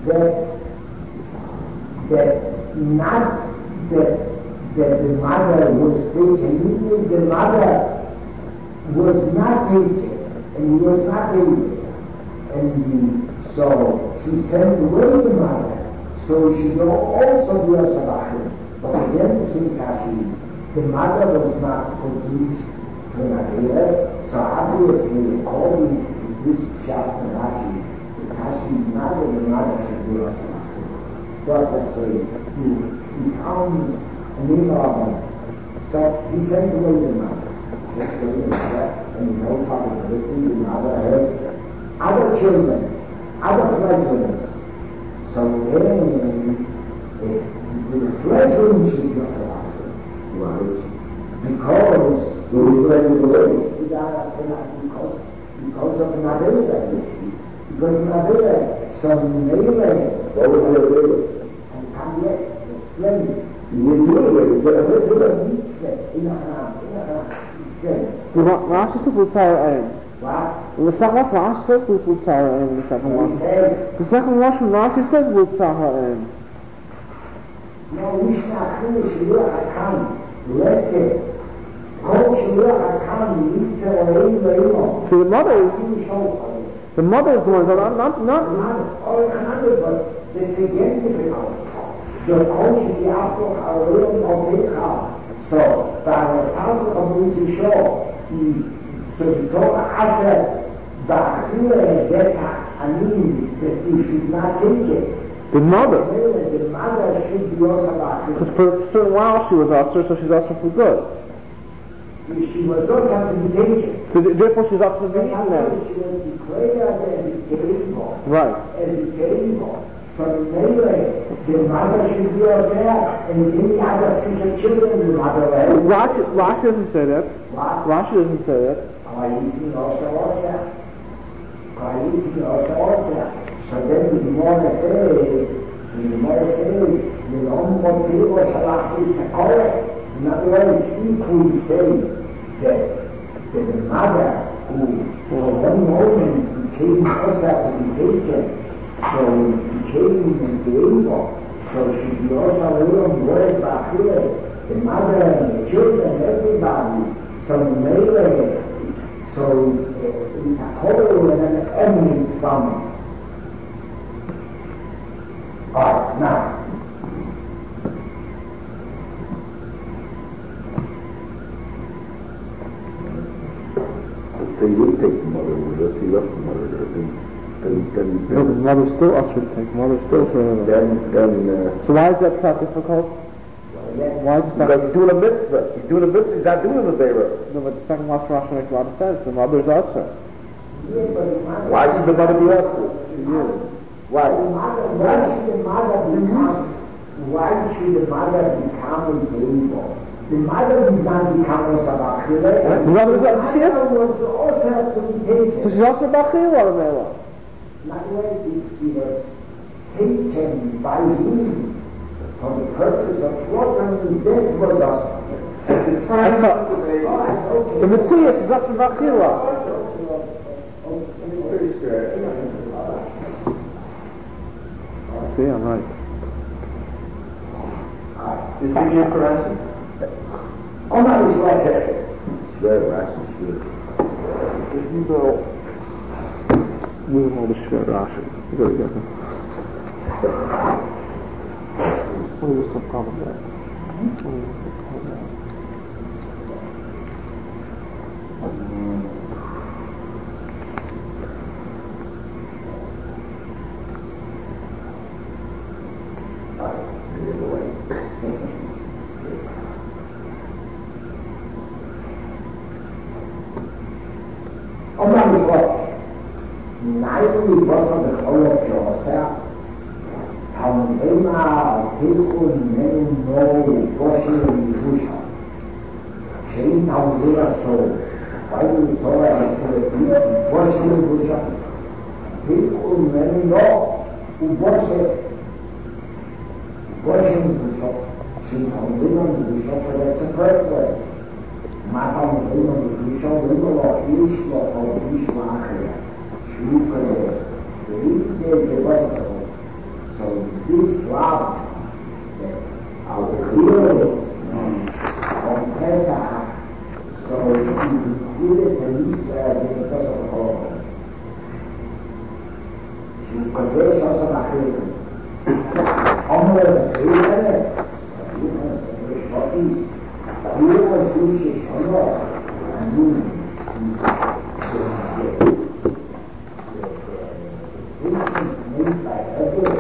that not that the mother was taken, meaning the mother was not taken, and he was not taken, and so she sent away the mother. So she will also be a Sabachim. But again, the same Kashi, the mother was not produced to Nagila, so obviously, according to this chapter Rashi, the Kashi's mother, the mother should be a Sabachim. But let's say, he found an Imam, so he sent away the mother. He sent away the mother, and he knows how to do the mother had other children, other pleasures. So then, the fledgling should not allow it. Right. Because of Navela, you see. Because Navela, some Navela, what was Navela? And come yet, explain it. You do it, but a little bit of in a hand. Rashi says we'll tell her What? in the second Rashi says we'll tell her in the second one. The second one from Rashi says we'll tell her in. No, we should not finish Shliach HaKam. Let's say, Kol Shliach HaKam Yitzchak Le'im. So the mother is the one, not. But it's again difficult. The Kol Shliach HaKam. So, by the sound of the show, so the Torah Asad, Ba'achir Gedeta, I mean that you should not take it. The mother should be also Ba'achir. Because for a certain while she was usher, so she's usher for good. She was also to be taken. So therefore she's usher to be eaten then. She was declared as a Kerimbo. Right. As a Kerimbo. So anyway, the mother should be also, and any other future children, the mother will. Rashi doesn't say that. What? Rashi doesn't say that. Koalition also. So then the Gemara says, the Lom Motivo Shalach Yitzchak. In other words, if we say that the mother who for one moment became also to be taken, so became able, so she be also learned word by here, the mother and the children, everybody. So Mele is So it's a total and an eminence from art. Now, let's say we take the mother, let's see left the mother there, No, the mother still us would take. Mother still to So why is that not difficult? Why is that? Because he's doing a mitzvah. He's doing a mitzvah. He's not doing a zera. No, but the second Rosh Hashanah makes a lot of sense. The mother's usher. Why should the mother be usher? Why? Why should the mother become able? The mother did not become a sabachile. The mother is usher? Was also to be taken. So she's also bachil or a mela? Likewise, if she was taken by him for the purpose of slaughtering, death was us. The Mitzvah is not from bachila. See, I'm right. Is it your correction? Oh, no, it's like that. Shver, Rashi, Shver. If you go, we don't know the Shver Rashi. You gotta get them. What is the problem there? Nein, was er the whole of Joseph, Taumema, Tilkun, Nen, No, Boshi, and Yusha. Shein Taumema, so, why do you tell us to the people, Boshi, and Yusha? Tilkun, Nen, No, Boshi, and Yusha. Shein Taumema, Yusha, so that's a first place. Matam, Yusha, Yusha, the reason is it wasn't so this love that our feelings on Pesach, so it included the Lisa because of all. She was there also a creator. Almost a creator, he was Jewish, and made by others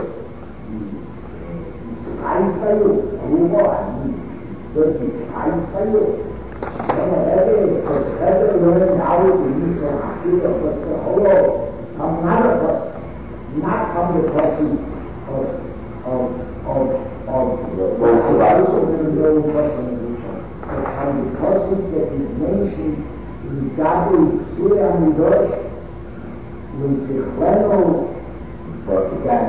is despised by you. Rubo and is despised by you. Because ever learned how to use the Hakir of the Holo from another person, not from the person of the person, but from the person that is mentioned in Gabi, Surya Midosh, with the final Portugal.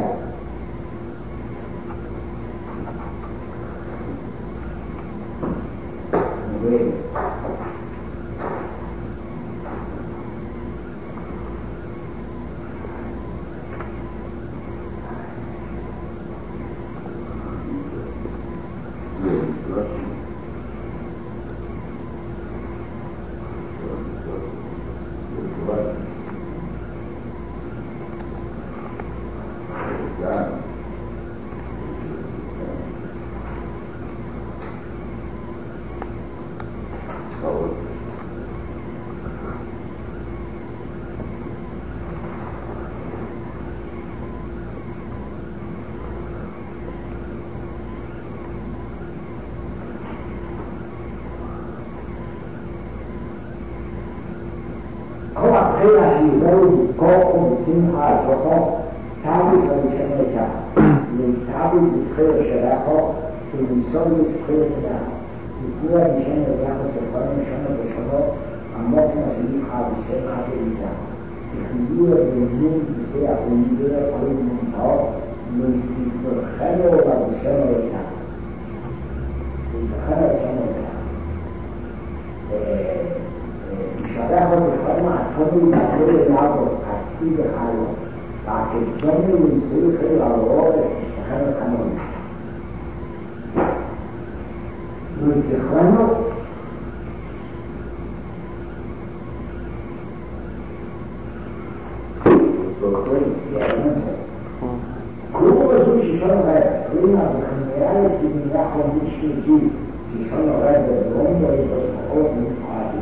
in that condition too. Die schon noch weiter runter in das Verordnung quasi.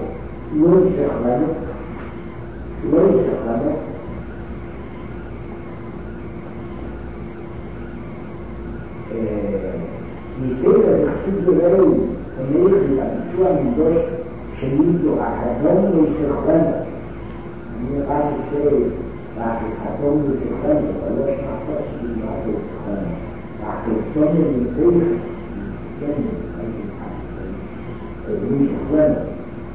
Dicevo del siglo rei, e lei la sua migliore scelito a Cadone e Serrano. Mio padre sei, la che Cadone e Serrano, la nostra possibilità di Serrano. La questione di sé, e lui Serrano.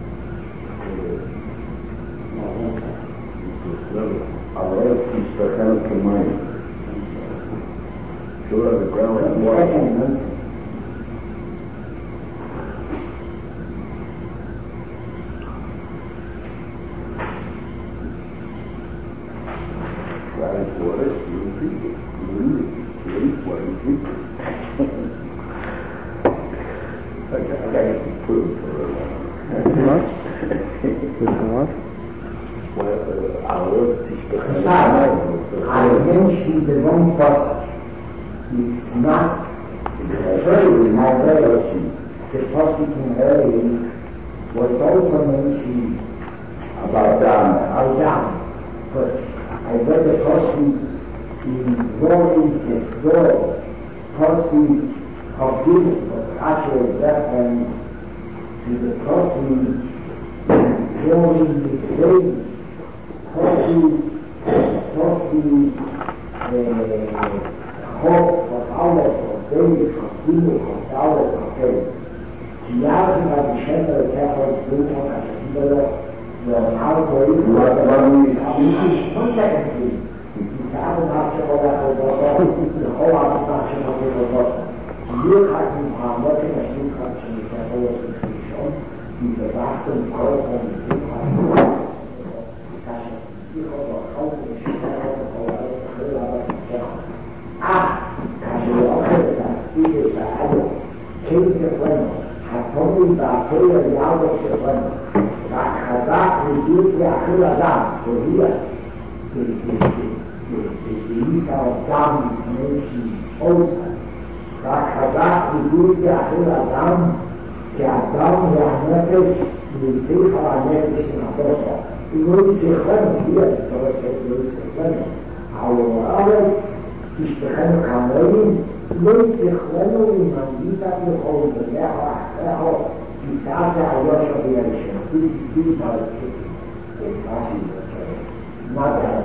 Allora ci staccano che mai. Sure, the ground is water. I mentioned the wrong person. It's not very my relation. The person in early was also mentioned about down. But I read the person in rolling his door, person of beautiful actual reference to the person rolling the grave, person hope for hours of days, continuous of hours of days. Die Jahre war die schönere Terrorisierung als the outbreak one second please. Die sagenhafte the whole abstraction of the Roboter. Wir hatten ein paar Leute, das Flugkapschen mit der Roboter die bewachten Körper und Flugkapschen. حطوني بعقية رياضة الشيطان خزاق وجود بعقية دعم وهي الإنسى والدعم نمشي أوسع خزاق وجود بعقية دعم كالدعم يعنفش يسيخ عنفش نحضرها يقول يسيخان هي التوسط يسيخان عورات تشتغل عمالين ليه تخلوا من منجيتا بخوض الله وأحلاه في ساعة عياشة بيالشنا في ساعة ماذا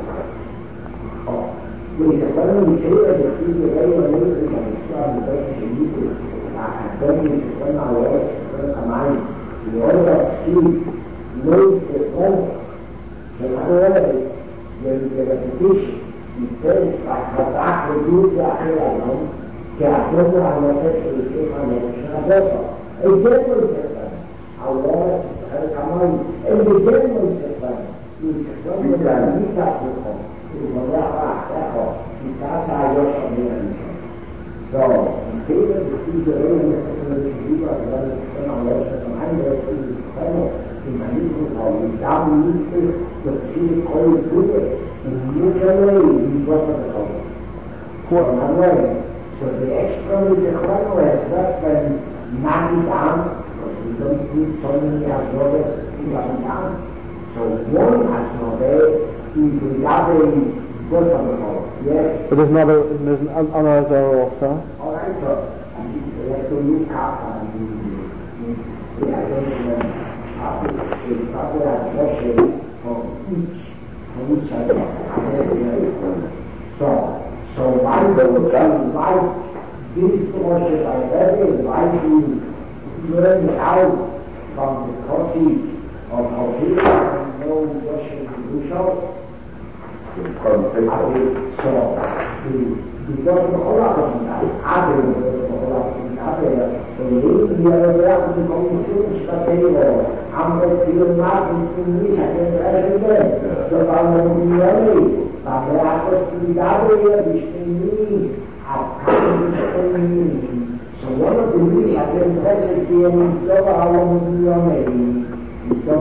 ويسفرنا بسيئة بسيئة غير وليس كمشروع مباشر شديد أحباني يسفرنا على وقت يسفرنا معي يوضع بسيئة ليه يسفرنا فالأول يسفرنا الثالث فساعات وجود داخل العلم كأعتبر على فتح الشيخ على الشهادة الجن والسفن الله كمان الجن والسفن يسفن بالتعليم تحقيقه الملاحة أحقاقه في ساعة يشعر من الإنسان نسينا بسيط غير نستخدم الشهيد وأدوان السفن على الشهادة معين يرسل السفن في مليك القوي الدعم يسفر تفسير قوي الدنيا usually he wasn't at all. So in other words, so the external is a who has reference not down, because we don't put so many as brothers down. So one as no day is regarding both of the all. Yes? But there's another there also. Alright, so we have to look up and the identity of each. So why this promotion I read why you learn out from the course of how people know Russian Russian. Because the whole opportunity, other I'm not English, I can recommend. So I will be ready. But there are possibilities between me, so one of the ways I can present here is to our money. So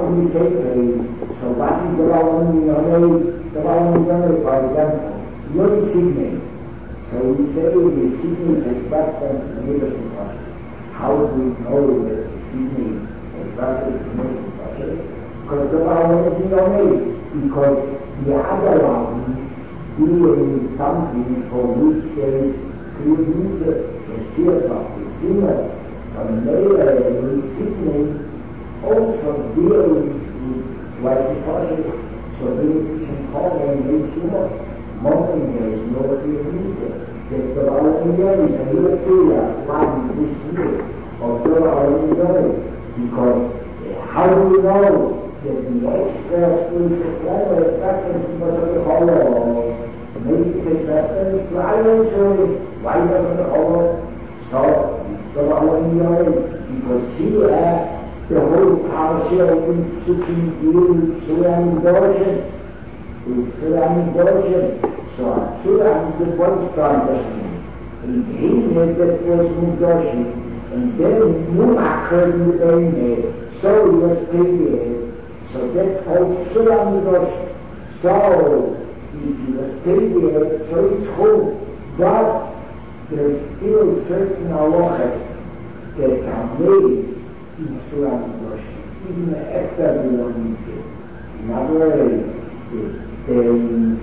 what is the money? For example, you're in Sydney. So we say the Sydney has reference to medicine touches. How do we know that the Sydney has reference to medicine touches? Because the one is only because the other one doing something for which there is clear reason and fear something similar. So later in Sydney also deals with slightly touches, so they can call them these humors. Mountain there is no clear reason. There's the Valentine is a little clear one this year of the Valentine because how do we know that the experts will supply the reference because of the hollow? Maybe take reference to iron, why doesn't the hollow? So it's the Valentine because here the whole PowerShell Institute deals ceramic version. Ceramic version. So ceramic the first transition. And he made that first version. And then Numacher in the name. So he was paid. So that's called ceramic version. So if he was paid, so it's called. But there's still certain halachas that are made in ceramic version, even after the one you. In other words, there is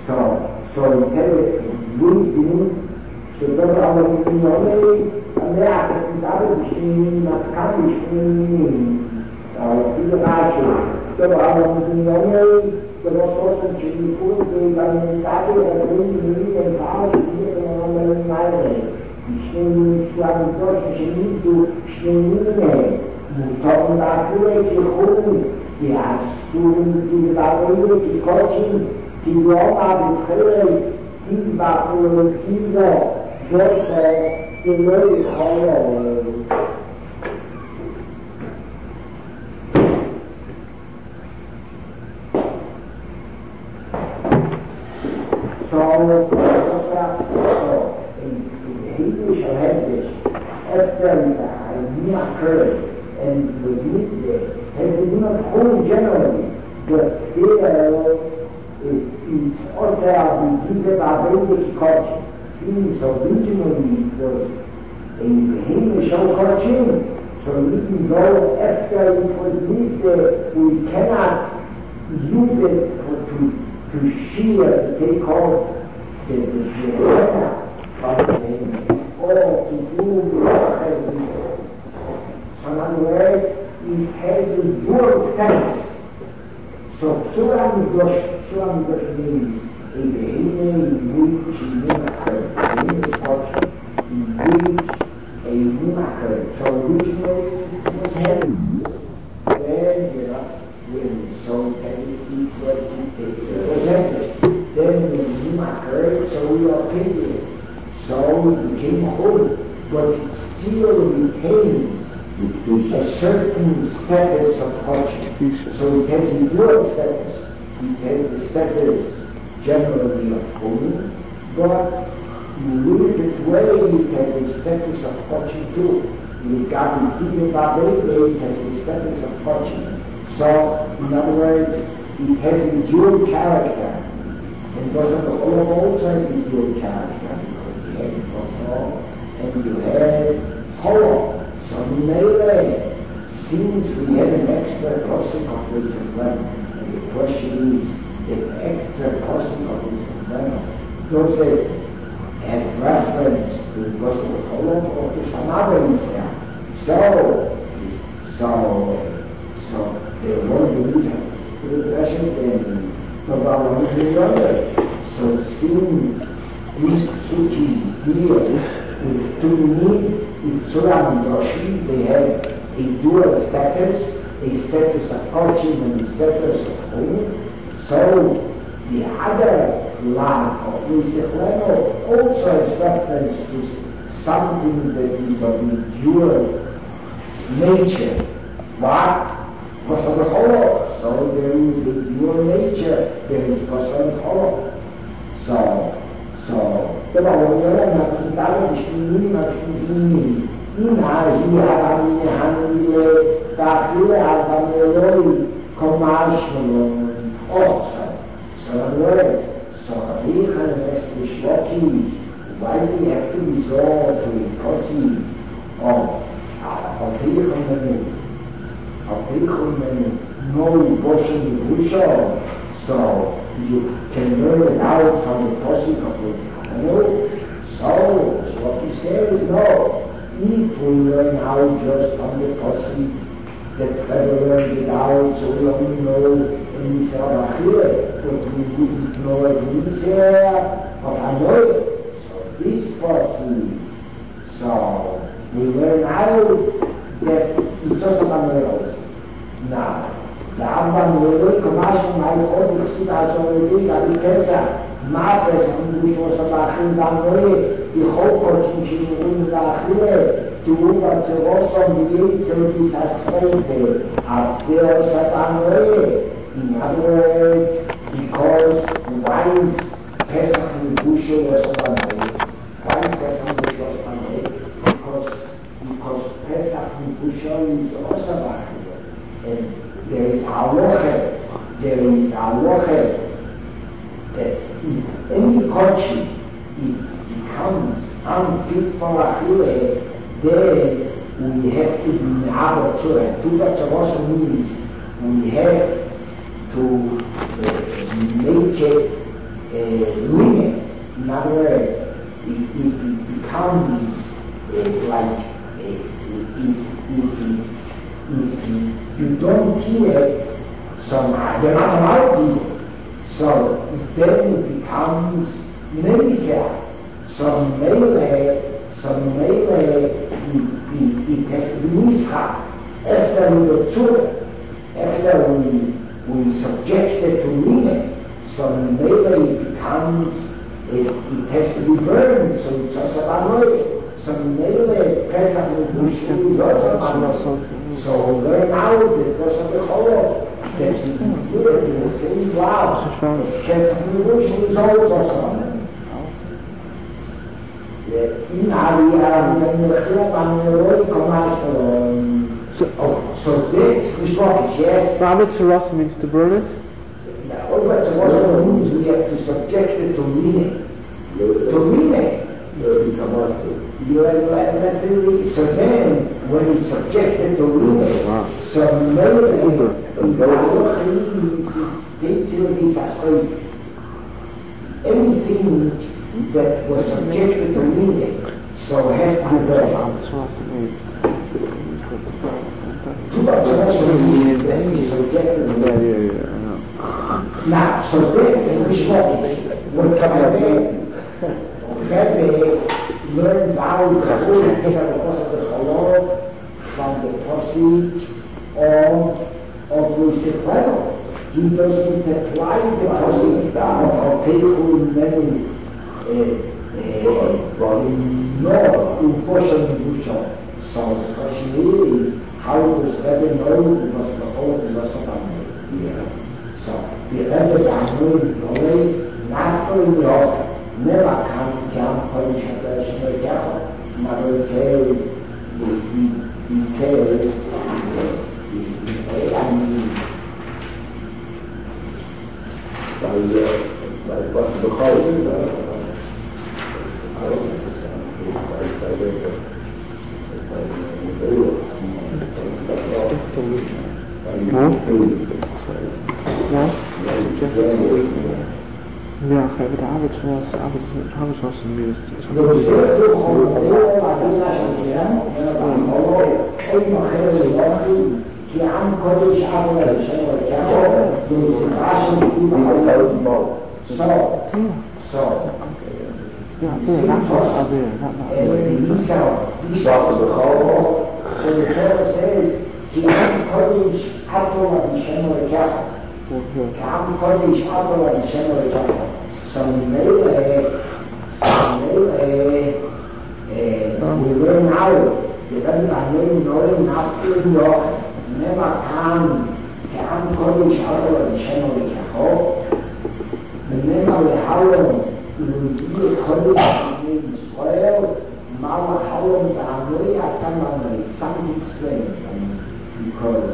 so it has a wisdom, so that our only and the opposite not coming see the nature, so our only the also should be put in by the study and bring and power to get on the mind. Shiny Swami Dosh, Shiny to Shiny. Talking about the way to home, he has soon about the way to coaching, to go out and play, to about the Jesus, just the way to call. Hebrew shall have this. After the occurred and was midday, has been not whole generally, but still it's also diese Babylonisch culture. Seems originally it was a Himmelschau culture. So even though after it was midday, we cannot use it to shear, take off the or to do so in other words, it has a dual status. So Surah Midrash means a behavior in which a new occurred. So originally it was heaven. So it was heaven. Then the new occurred, so we are paid. So it became holy, but it still retains a certain status of culture. So it has a dual status. It has the status generally of holy, but in a limited way it has a status of culture too. It has a status of culture. So, in other words, it has a dual character. And because of also has a dual character. And you have horror. So melee, since we have an extra crossing of this and the question is, the extra crossing of this and does it have reference to the crossing of horror or to some other instance? So there won't be the question then about what we other. So since these two keys here, to me, in Surah Midrash, they have a dual status, a status of culture and a status of home. So the other line of Yisrael also has reference to something that is of a dual nature. What? Because of the whole. So there is a dual nature, there is because of the whole. So طبعا لما بتتعلم الشيء ما بتشوفين مين عايزين عن تعقيد على عملوا كماش من أقصى سنوات صحيح الاستشراقي why do we have to resort to a policy of no portion of Russia, so you can learn it out from the policy of the So what you say is no. If we learn out just from the policy that Trevor learned it out, so we only know in Israel here, but we didn't know it in Israel, but I know it. So this policy, so we learn out that it's just about miracles. Now, the Abban will come out from my own excitation already, that we can say, Matas, and we was about him down the way, the whole continuation in the Achille, to move up to also the 830s as Sainte, up there, Satan way. In other words, because why is Pesach and Bushe was on the way? Why is Pesach and Bushe was on the way? Because Pesach and Bushe is also about him. And there is halacha that if any country becomes unfit for Achille, then we have to be able to do what the also means. We have to make it limit. In other words, if it becomes like if you don't hear some they're not allowed to, so then it becomes measure. Some melee, it has to be mischa. After we subject it to limit, some melee becomes, it has to be burned, so it's just about way. Some melee, Pesach and Bushe is also about. So learn out that was of the whole that is included in the same cloud. It's Pesach and Bushe is also something. In Arya, when you reflect on the Roy commercial, so that's Mishlokish, yes? Rabbit Saras means to burn it? All what Saras means, we have to subject it to meaning. To meaning. So then, when it's subjected to meaning, so anything that was subjected to meaning, so has to be burned. Now, so then, when learns how the whole thing of the Cholor from the proceed of Lucifer Plano. He doesn't apply the proceed of Teichul many nor unfortunate Lucifer. So the question is, how does Rebbe know it was the whole philosophy? So the Rebbe is knowing not only never can punish a person like that. Mother says, he says, Ja, geef de arbeidswas in mir ist. we learn out, depending on knowing not to know, never can Kodesh Haro and Shemo Yachor. Remember the Haro, you Kodesh in Israel, Mama Haro, the Hanoi, Atamani, something strange, because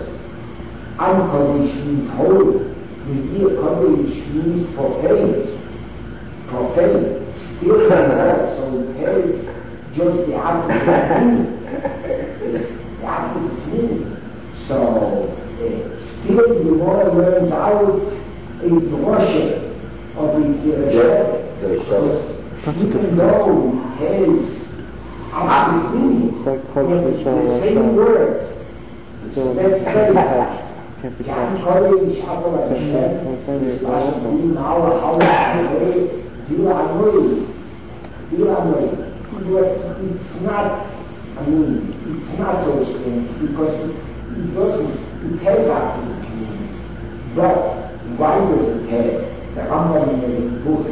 Kodesh means holy, the year Kodesh means profane. prophetic, still also tells just the opposite meaning. The opposite meaning. So, still the Gemara learns out a Russia of its even though it has opposite meanings, it's the same word. So that's very bad. Can't encourage it's not, it's not those things because it doesn't, it has opposite meanings. But why does it have? The Rambam in the book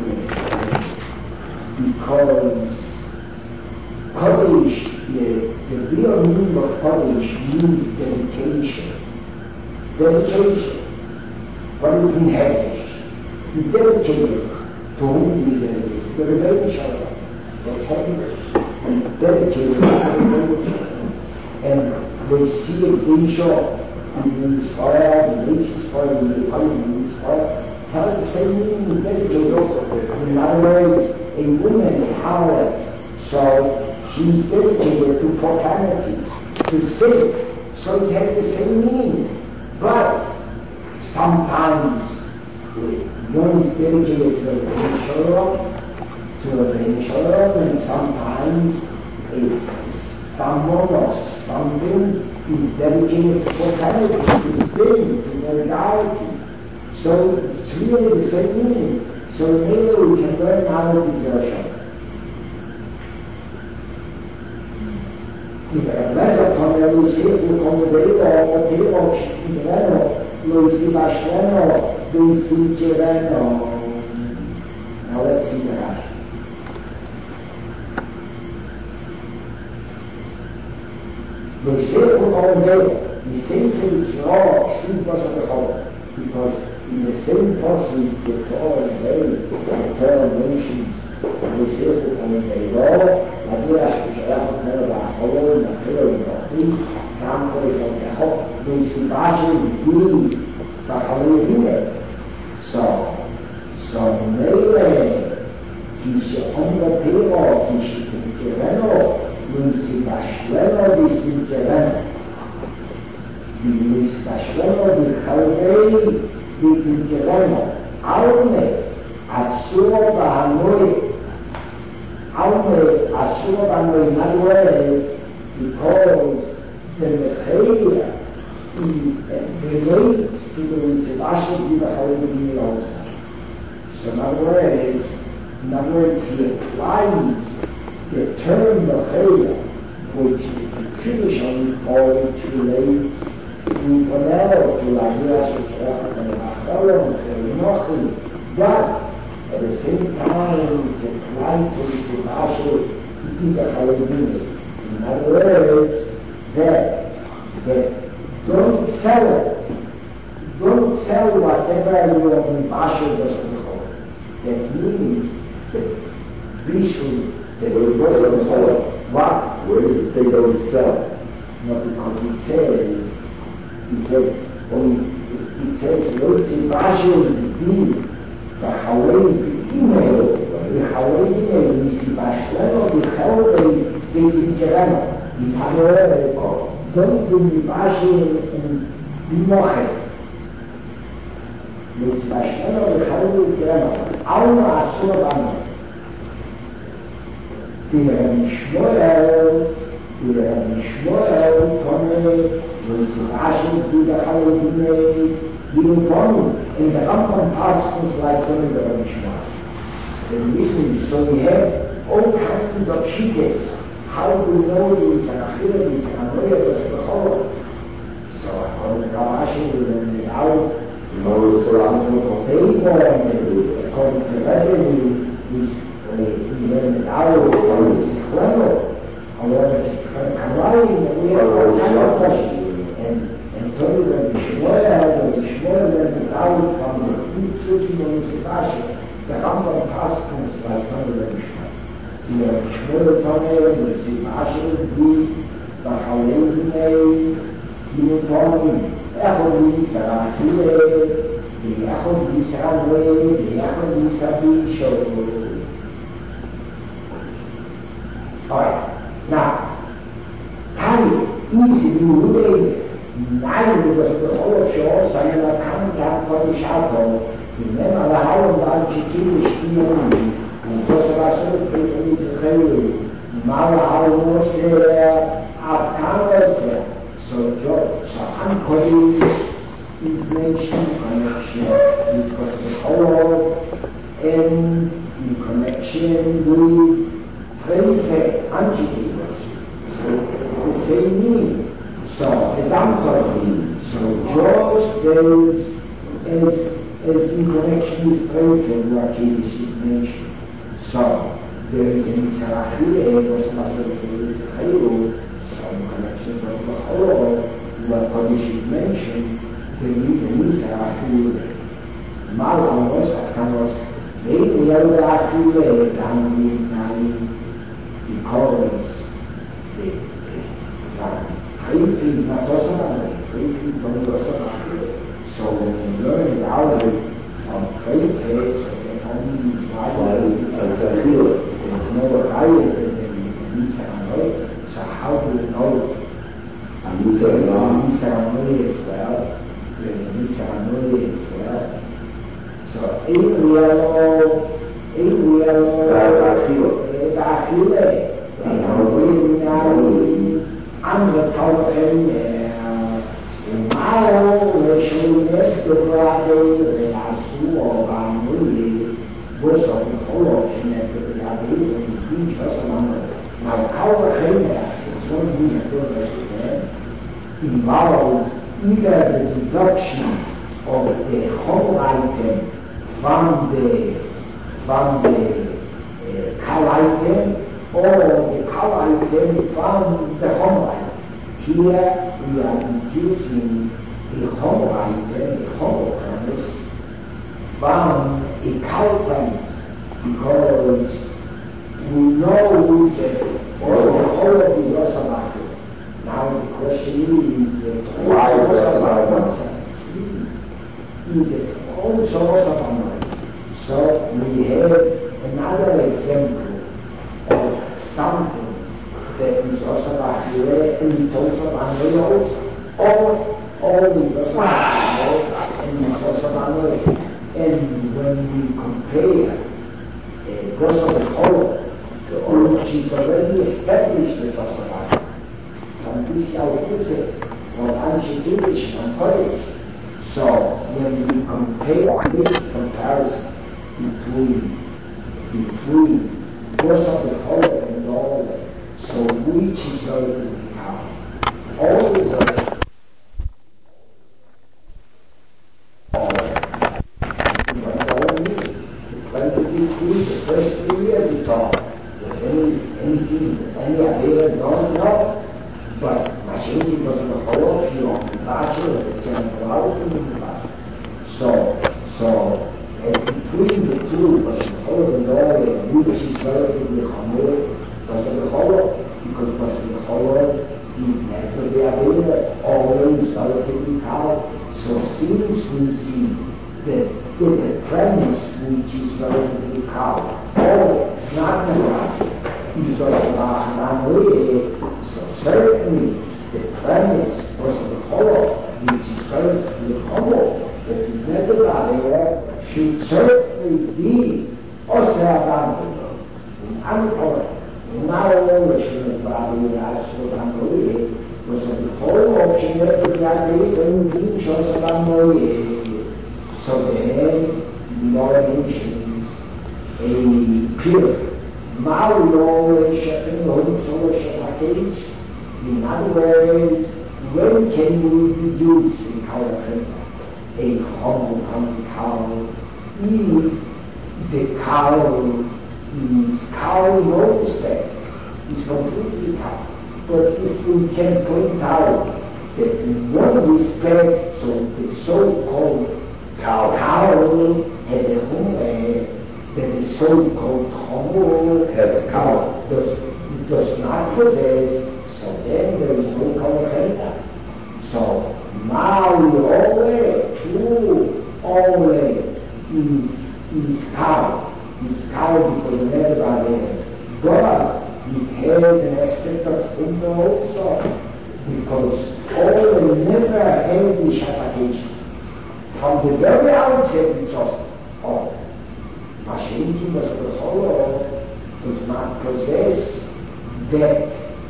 because Kodesh, the real meaning of Kodesh means dedication. Dedication. What do you mean Heritage? You dedicate it to whom you dedicate it? The Rebbeinu. That's Heritage. Dedicated to the Rebbeinu. And they see it being shown in the Israel, the Nation Israel, the Economy of Israel. Has the same meaning dedicated also. In other words, a woman, a harlot, so she's dedicated to profanity, to sin. So it has the same meaning. But sometimes one is dedicated to a Rebbeinu, and sometimes someone or something is dedicated to profanity, to sin, to vulgarity. So it's really the same meaning. So maybe we can learn out of desertion. Nessa forma, o círculo como veio, o Deus, lo estivachano, do estivachano. Now let's see the Rashi. Lo círculo como veio, the same thing is all, same person of all, because in the same person, the foreign ways, the foreign nations, the círculo como veio, Adira Shusharach Mero Ba'achol, Nachiro Yinochi, Kamko Yinochi, the Sivashim Yiri, Ba'achol Yine. So Mele, Kishe Ondo Tero, Kishe Tinkereno, Sivashleno, the Sinkereno. The Sivashleno, the Chalvei, the Tinkereno. Aune, Atsuro Ba'anoi, Asura in other words, because the Mechalia relates to the Sivashim Yibachal also. So in other words, he applies the term Mechalia, which is traditionally called to relate to Panel, to Adira Shusharach and Acharon, to Enochi, but at the same time, it's applied to the Sivashim Yibachal. In other words, that don't sell whatever you have in Basha doesn't hold. That means that we should, that we don't hold. What? Where does it say don't sell? No, because it says, look, in Basha is the בחווי אימייל, בחווי אימייל, מסיבה שלנו, בחווי בייזים שלנו. מתעורר, זאת במיבה במוחד. מסיבה שלנו, בחווי שלנו. אנו עשו בנו. תראה משמואל, תונה, מסיבה בחווי אימייל, even one in the Rambam passes like one in the Rambam. And listening, so we have all kinds of shikes. How do we know this and Achira this and Anoya this and Bechor? So according to Ramashi, we learn it out. According to Rebbe, we learn it out. According to Sichweno, we have all kinds of questions. And told them the Shmuel learned it out from the food switching on the Sivashim. The Rambam Paskins like from the Shmuel. The Shmuel Tonei, the Sivashim, the Chalei, the Utonim, Echoli, Sarachile, ביחד בישראל, ביחד מסביב שלו. Alright, now, Tani is related. Nein, das bedeutet schon, seine Krankheit von der Schatten. Wir nehmen alle Hauen da, die Kinder spielen. Und das war so, dass wir nicht können. Mal Hauen muss Afghanistan. So, Ankolis is nation connection. Because the whole in connection with faith, anti-English. So, the same meaning. So, example, so George is in connection with faith and what is mentioned. So, there is an Israel, was not Israel, so in connection with the whole, what Kodesh is mentioned, there is an Israel. Malamos, Akanos, they will Israel, because faith is not also faith is not also. So when you learn the outlook of faith is only there's no higher than Nissanoi. So how do you know? And Nissanoi as well. There's Nissanoi as well. So in real andere Tauchen, Mao, Lechones, Dobrade, Reasu, Oramuli, was of the whole option at the Brigade, and each person on the now Tauchen, it's one thing I don't understand, involves either the deduction of the whole item from the cow item, or the cow item from the home item. Here we are introducing the home item, the home premise, from a cow premise, because we know that all the whole of the Yosemite. Now the question is, why Yosemite? Is it also Yosemite? So we have another example of something that is also here and it's also unreal. All the and it's also unreal. And when we compare Gosa the whole, which is already established as also and this is our visit of anti-Jewish and Polish. So when we compare this comparison between Gosa the whole and all, so which is going to become always the first 3 years it's all. There's any idea, no, but machine was the whole of you on the bachelor, it can go out in the bachelor. So between the two was the whole of the law, which is relatively humble, was the whole, because was the whole is never the idea, always relatively calm. So since we see that the premise which is relatively calm, always not the right, is also not really, so certainly the premise was the whole, which is relatively humble, that is never the idea, should certainly be also abandoned. Not always should the body also abandoned, was the whole option that the idea when we chose abandoned. So then, the orientations a period. Maui always shaping home solution package. In other words, when can we reduce in California a humble cow if the cow is cow in all respects, is completely cow. But if we can point out that in one respect, so the so-called cow has a home, that the so-called homo has a cow does not possess, so then there is no Kalacheta. So now we always true all also because all never had the Shasakation. From the very outset it was all. Mashenki was the whole does not possess that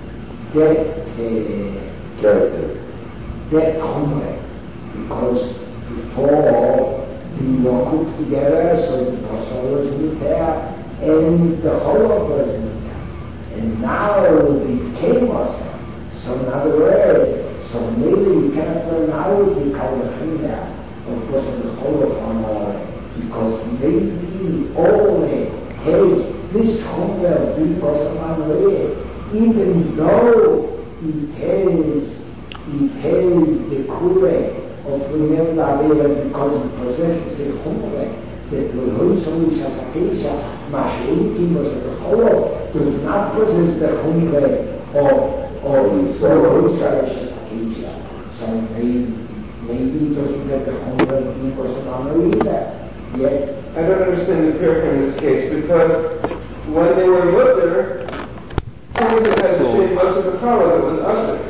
humor, because before we were cooked together, so the Pastor was in there, and the whole was in there. And now it became us. So in other words, so maybe we cannot learn how to call the finger of course the whole of our, because maybe only has this hunger because of our way, even though it has the courage of remember because it possesses the hunger that will also is as a case, Mashenki was the whole does not possess the hunger of so maybe it doesn't get the hunger because of honor either. Yet I don't understand the prayer in this case, because when they were Luther, Jesus had the shape of the power that was us.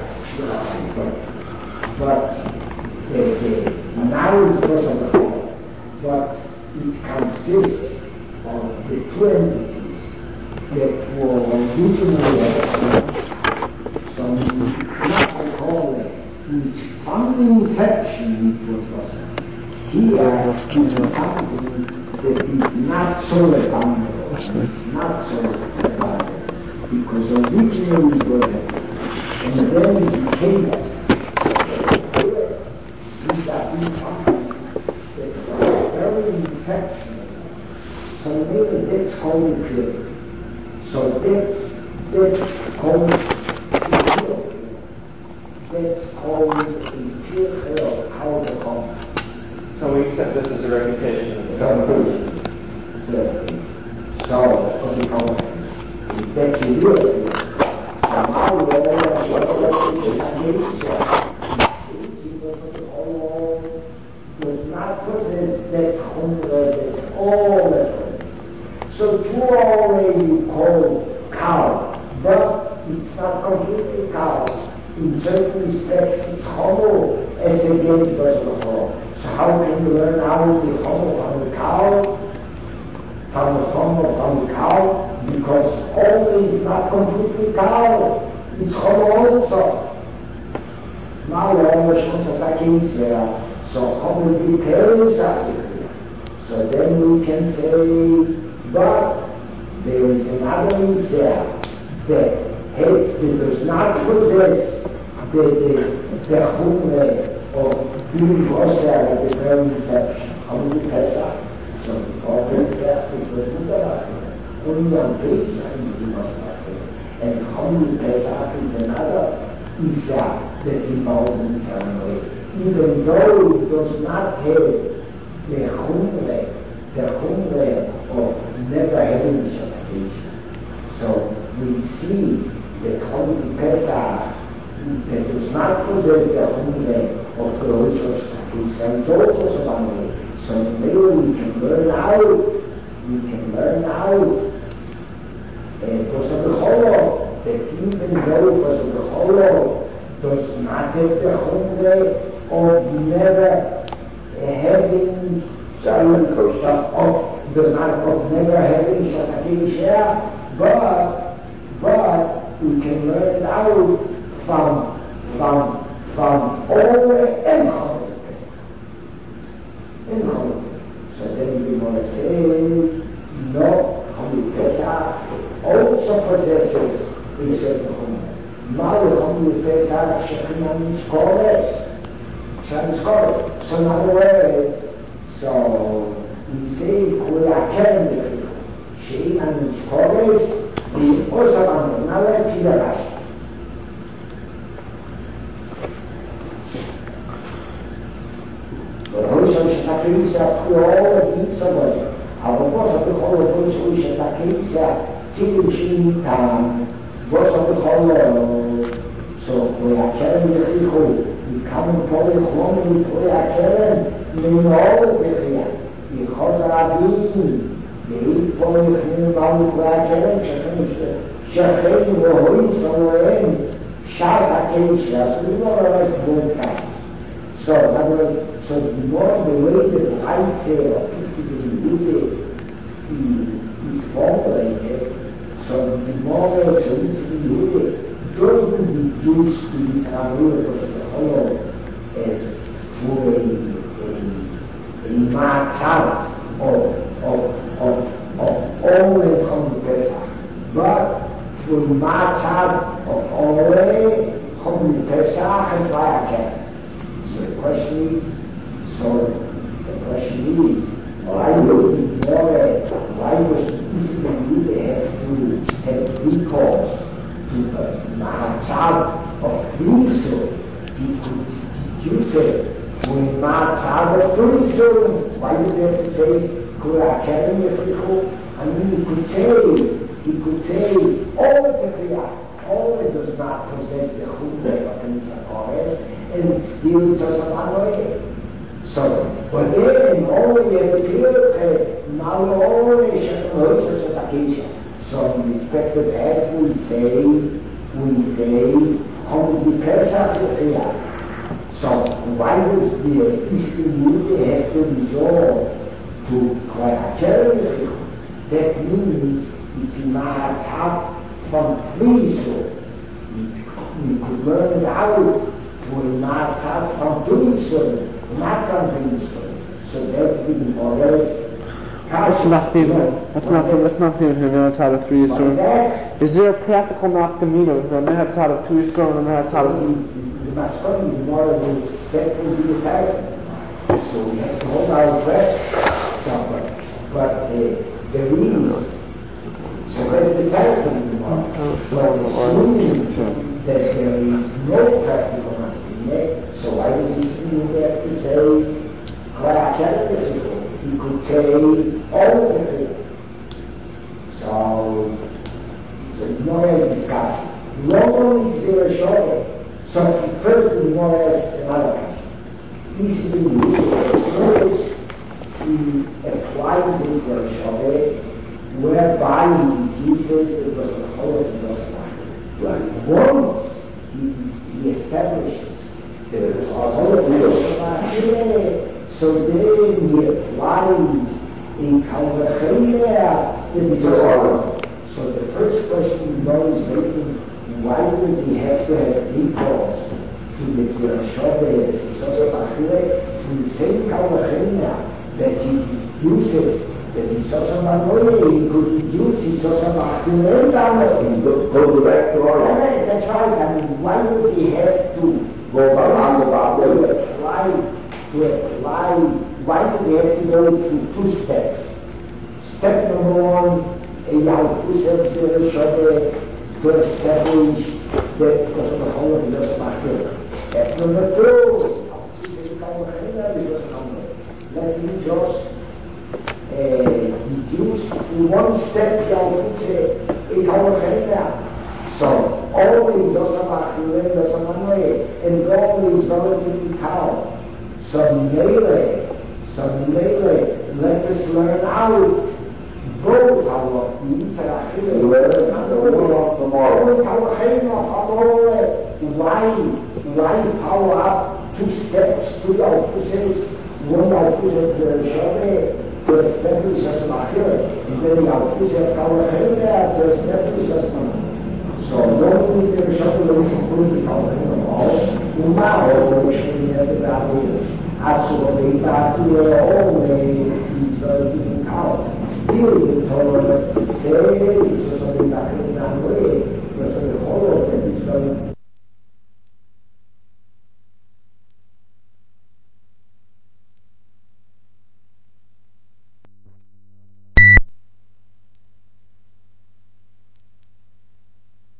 But now it's because of the power. But it consists of the two entities that were originally some not call it which from the inception it was possible. Here is something that is not so abominable. It's not so abominable because originally it was and then it became us. These are something that was very inception. So maybe that's called purity. So that's called purity. That's called impurity of how to come. So we accept this as a reputation of the So what we call it. That's a real. Now we are does not possess that hunger that all that. So true already you call cow, but it's not completely cow. In certain respects it's homo as against the whole. So how can you learn how to homo from the cow? From the homo from the cow? Because homo is not completely cow. It's homo also. Now we almost want to back into there. So homo depends on it. So then we can say, but there is another insect that does not possess the hunger of being hostile at the very inception. Homo Pesach. So before Pesach it was not only on Pesach it was not there. And Homo Pesach is another Isaac that involves in some way. Even though it does not have the hunger of never having justification. So we see that Holy Pesach that does not possess the hunger of the original justification and also some way. So maybe we can learn out because of the whole that even though because of the whole does not have the hunger of never having never having justification, but we can learn out from all and so then we want to say, no, Holy Pesach also possesses a certain hunger. Now Holy Pesach Shekhinah scholars. So in other words, so we say, Kula Shekhinah scholars, the Osaman. Now let's see the Rashi. Zakryjся królowe i sobie, a Boże wychodzą Boże się zakryjся, kiedy czyni tam, Boże wychodzą, co pojacielem wychwychu, i kamen powie chłony i pojacielem, minąły wychwyja, i chodzą rabin, i powie chwilę mały pojacielem, Shecheni wohoi sonoren, Shas HaKeishas, we more or less both kinds. So, in other words, so the more the way that I say or physically is formulated, so the more so physically doesn't reduce to this Amrura of the whole as for a matzat of all the Chom Pesach, but for matzat of all the Chom Pesach and Vayaket. So the question is, why was Israel really have to have recourse to the Mahatzal of Priesthood? He could use it when Mahatzal of Priesthood. Why did they have to say, I mean, he could say, all the Tefillah, all that does not possess the Chumrah of Kores, and it's still just a way. So, but then only the Tefillah, now only such a occasion. So, in respect to that, we say, how the Pesach Tefillah. So, why does the Israel have to resort to Kvarachel? That means it's in Mahatzat from priesthood. We could learn it out to a Mahatzat from priesthood, not from priesthood. So that's the more or less. That's not the Mahatzat of 3 Yisroel. Is there a practical nafkamina with the Mahatzat of 2 Yisroel and the Mahatzat of... The Maskoni, the more of this, that will be the pattern. So we have to hold our breath somewhere. But there is. So that's the pattern of the more. But assuming that there is no practical nafkamina, so why does this mean have to say, he could say all the things. So the Gemara is discussion. Normally is there a shorter. So first the Gemara is another question. This is the first he applies it to a shorter, whereby he uses it was the whole of the right. Once he establishes the whole of the so then he applies in Kalvachaya the Torah. So the first question is making, why would he have to have recourse to the Tirashaveh, to the same Kalvachaya that he uses, that he he could use his He go direct to our That's right. I mean, why would he have to go around about to apply? Why do we have to go through 2 steps? Step number 1, to establish that because of the whole of the Step number 2, let me just reduce in 1 step so always and always relatively calm. So let us learn out both our things why power up 2 steps to the offices, one office of the Shabbat to establish as Machir, and then the office of Kawachina to establish as Machir. So normally the Shabbat is included in Kawachina all, absolutely back to their own way, he's very different power. Still, the Torah says,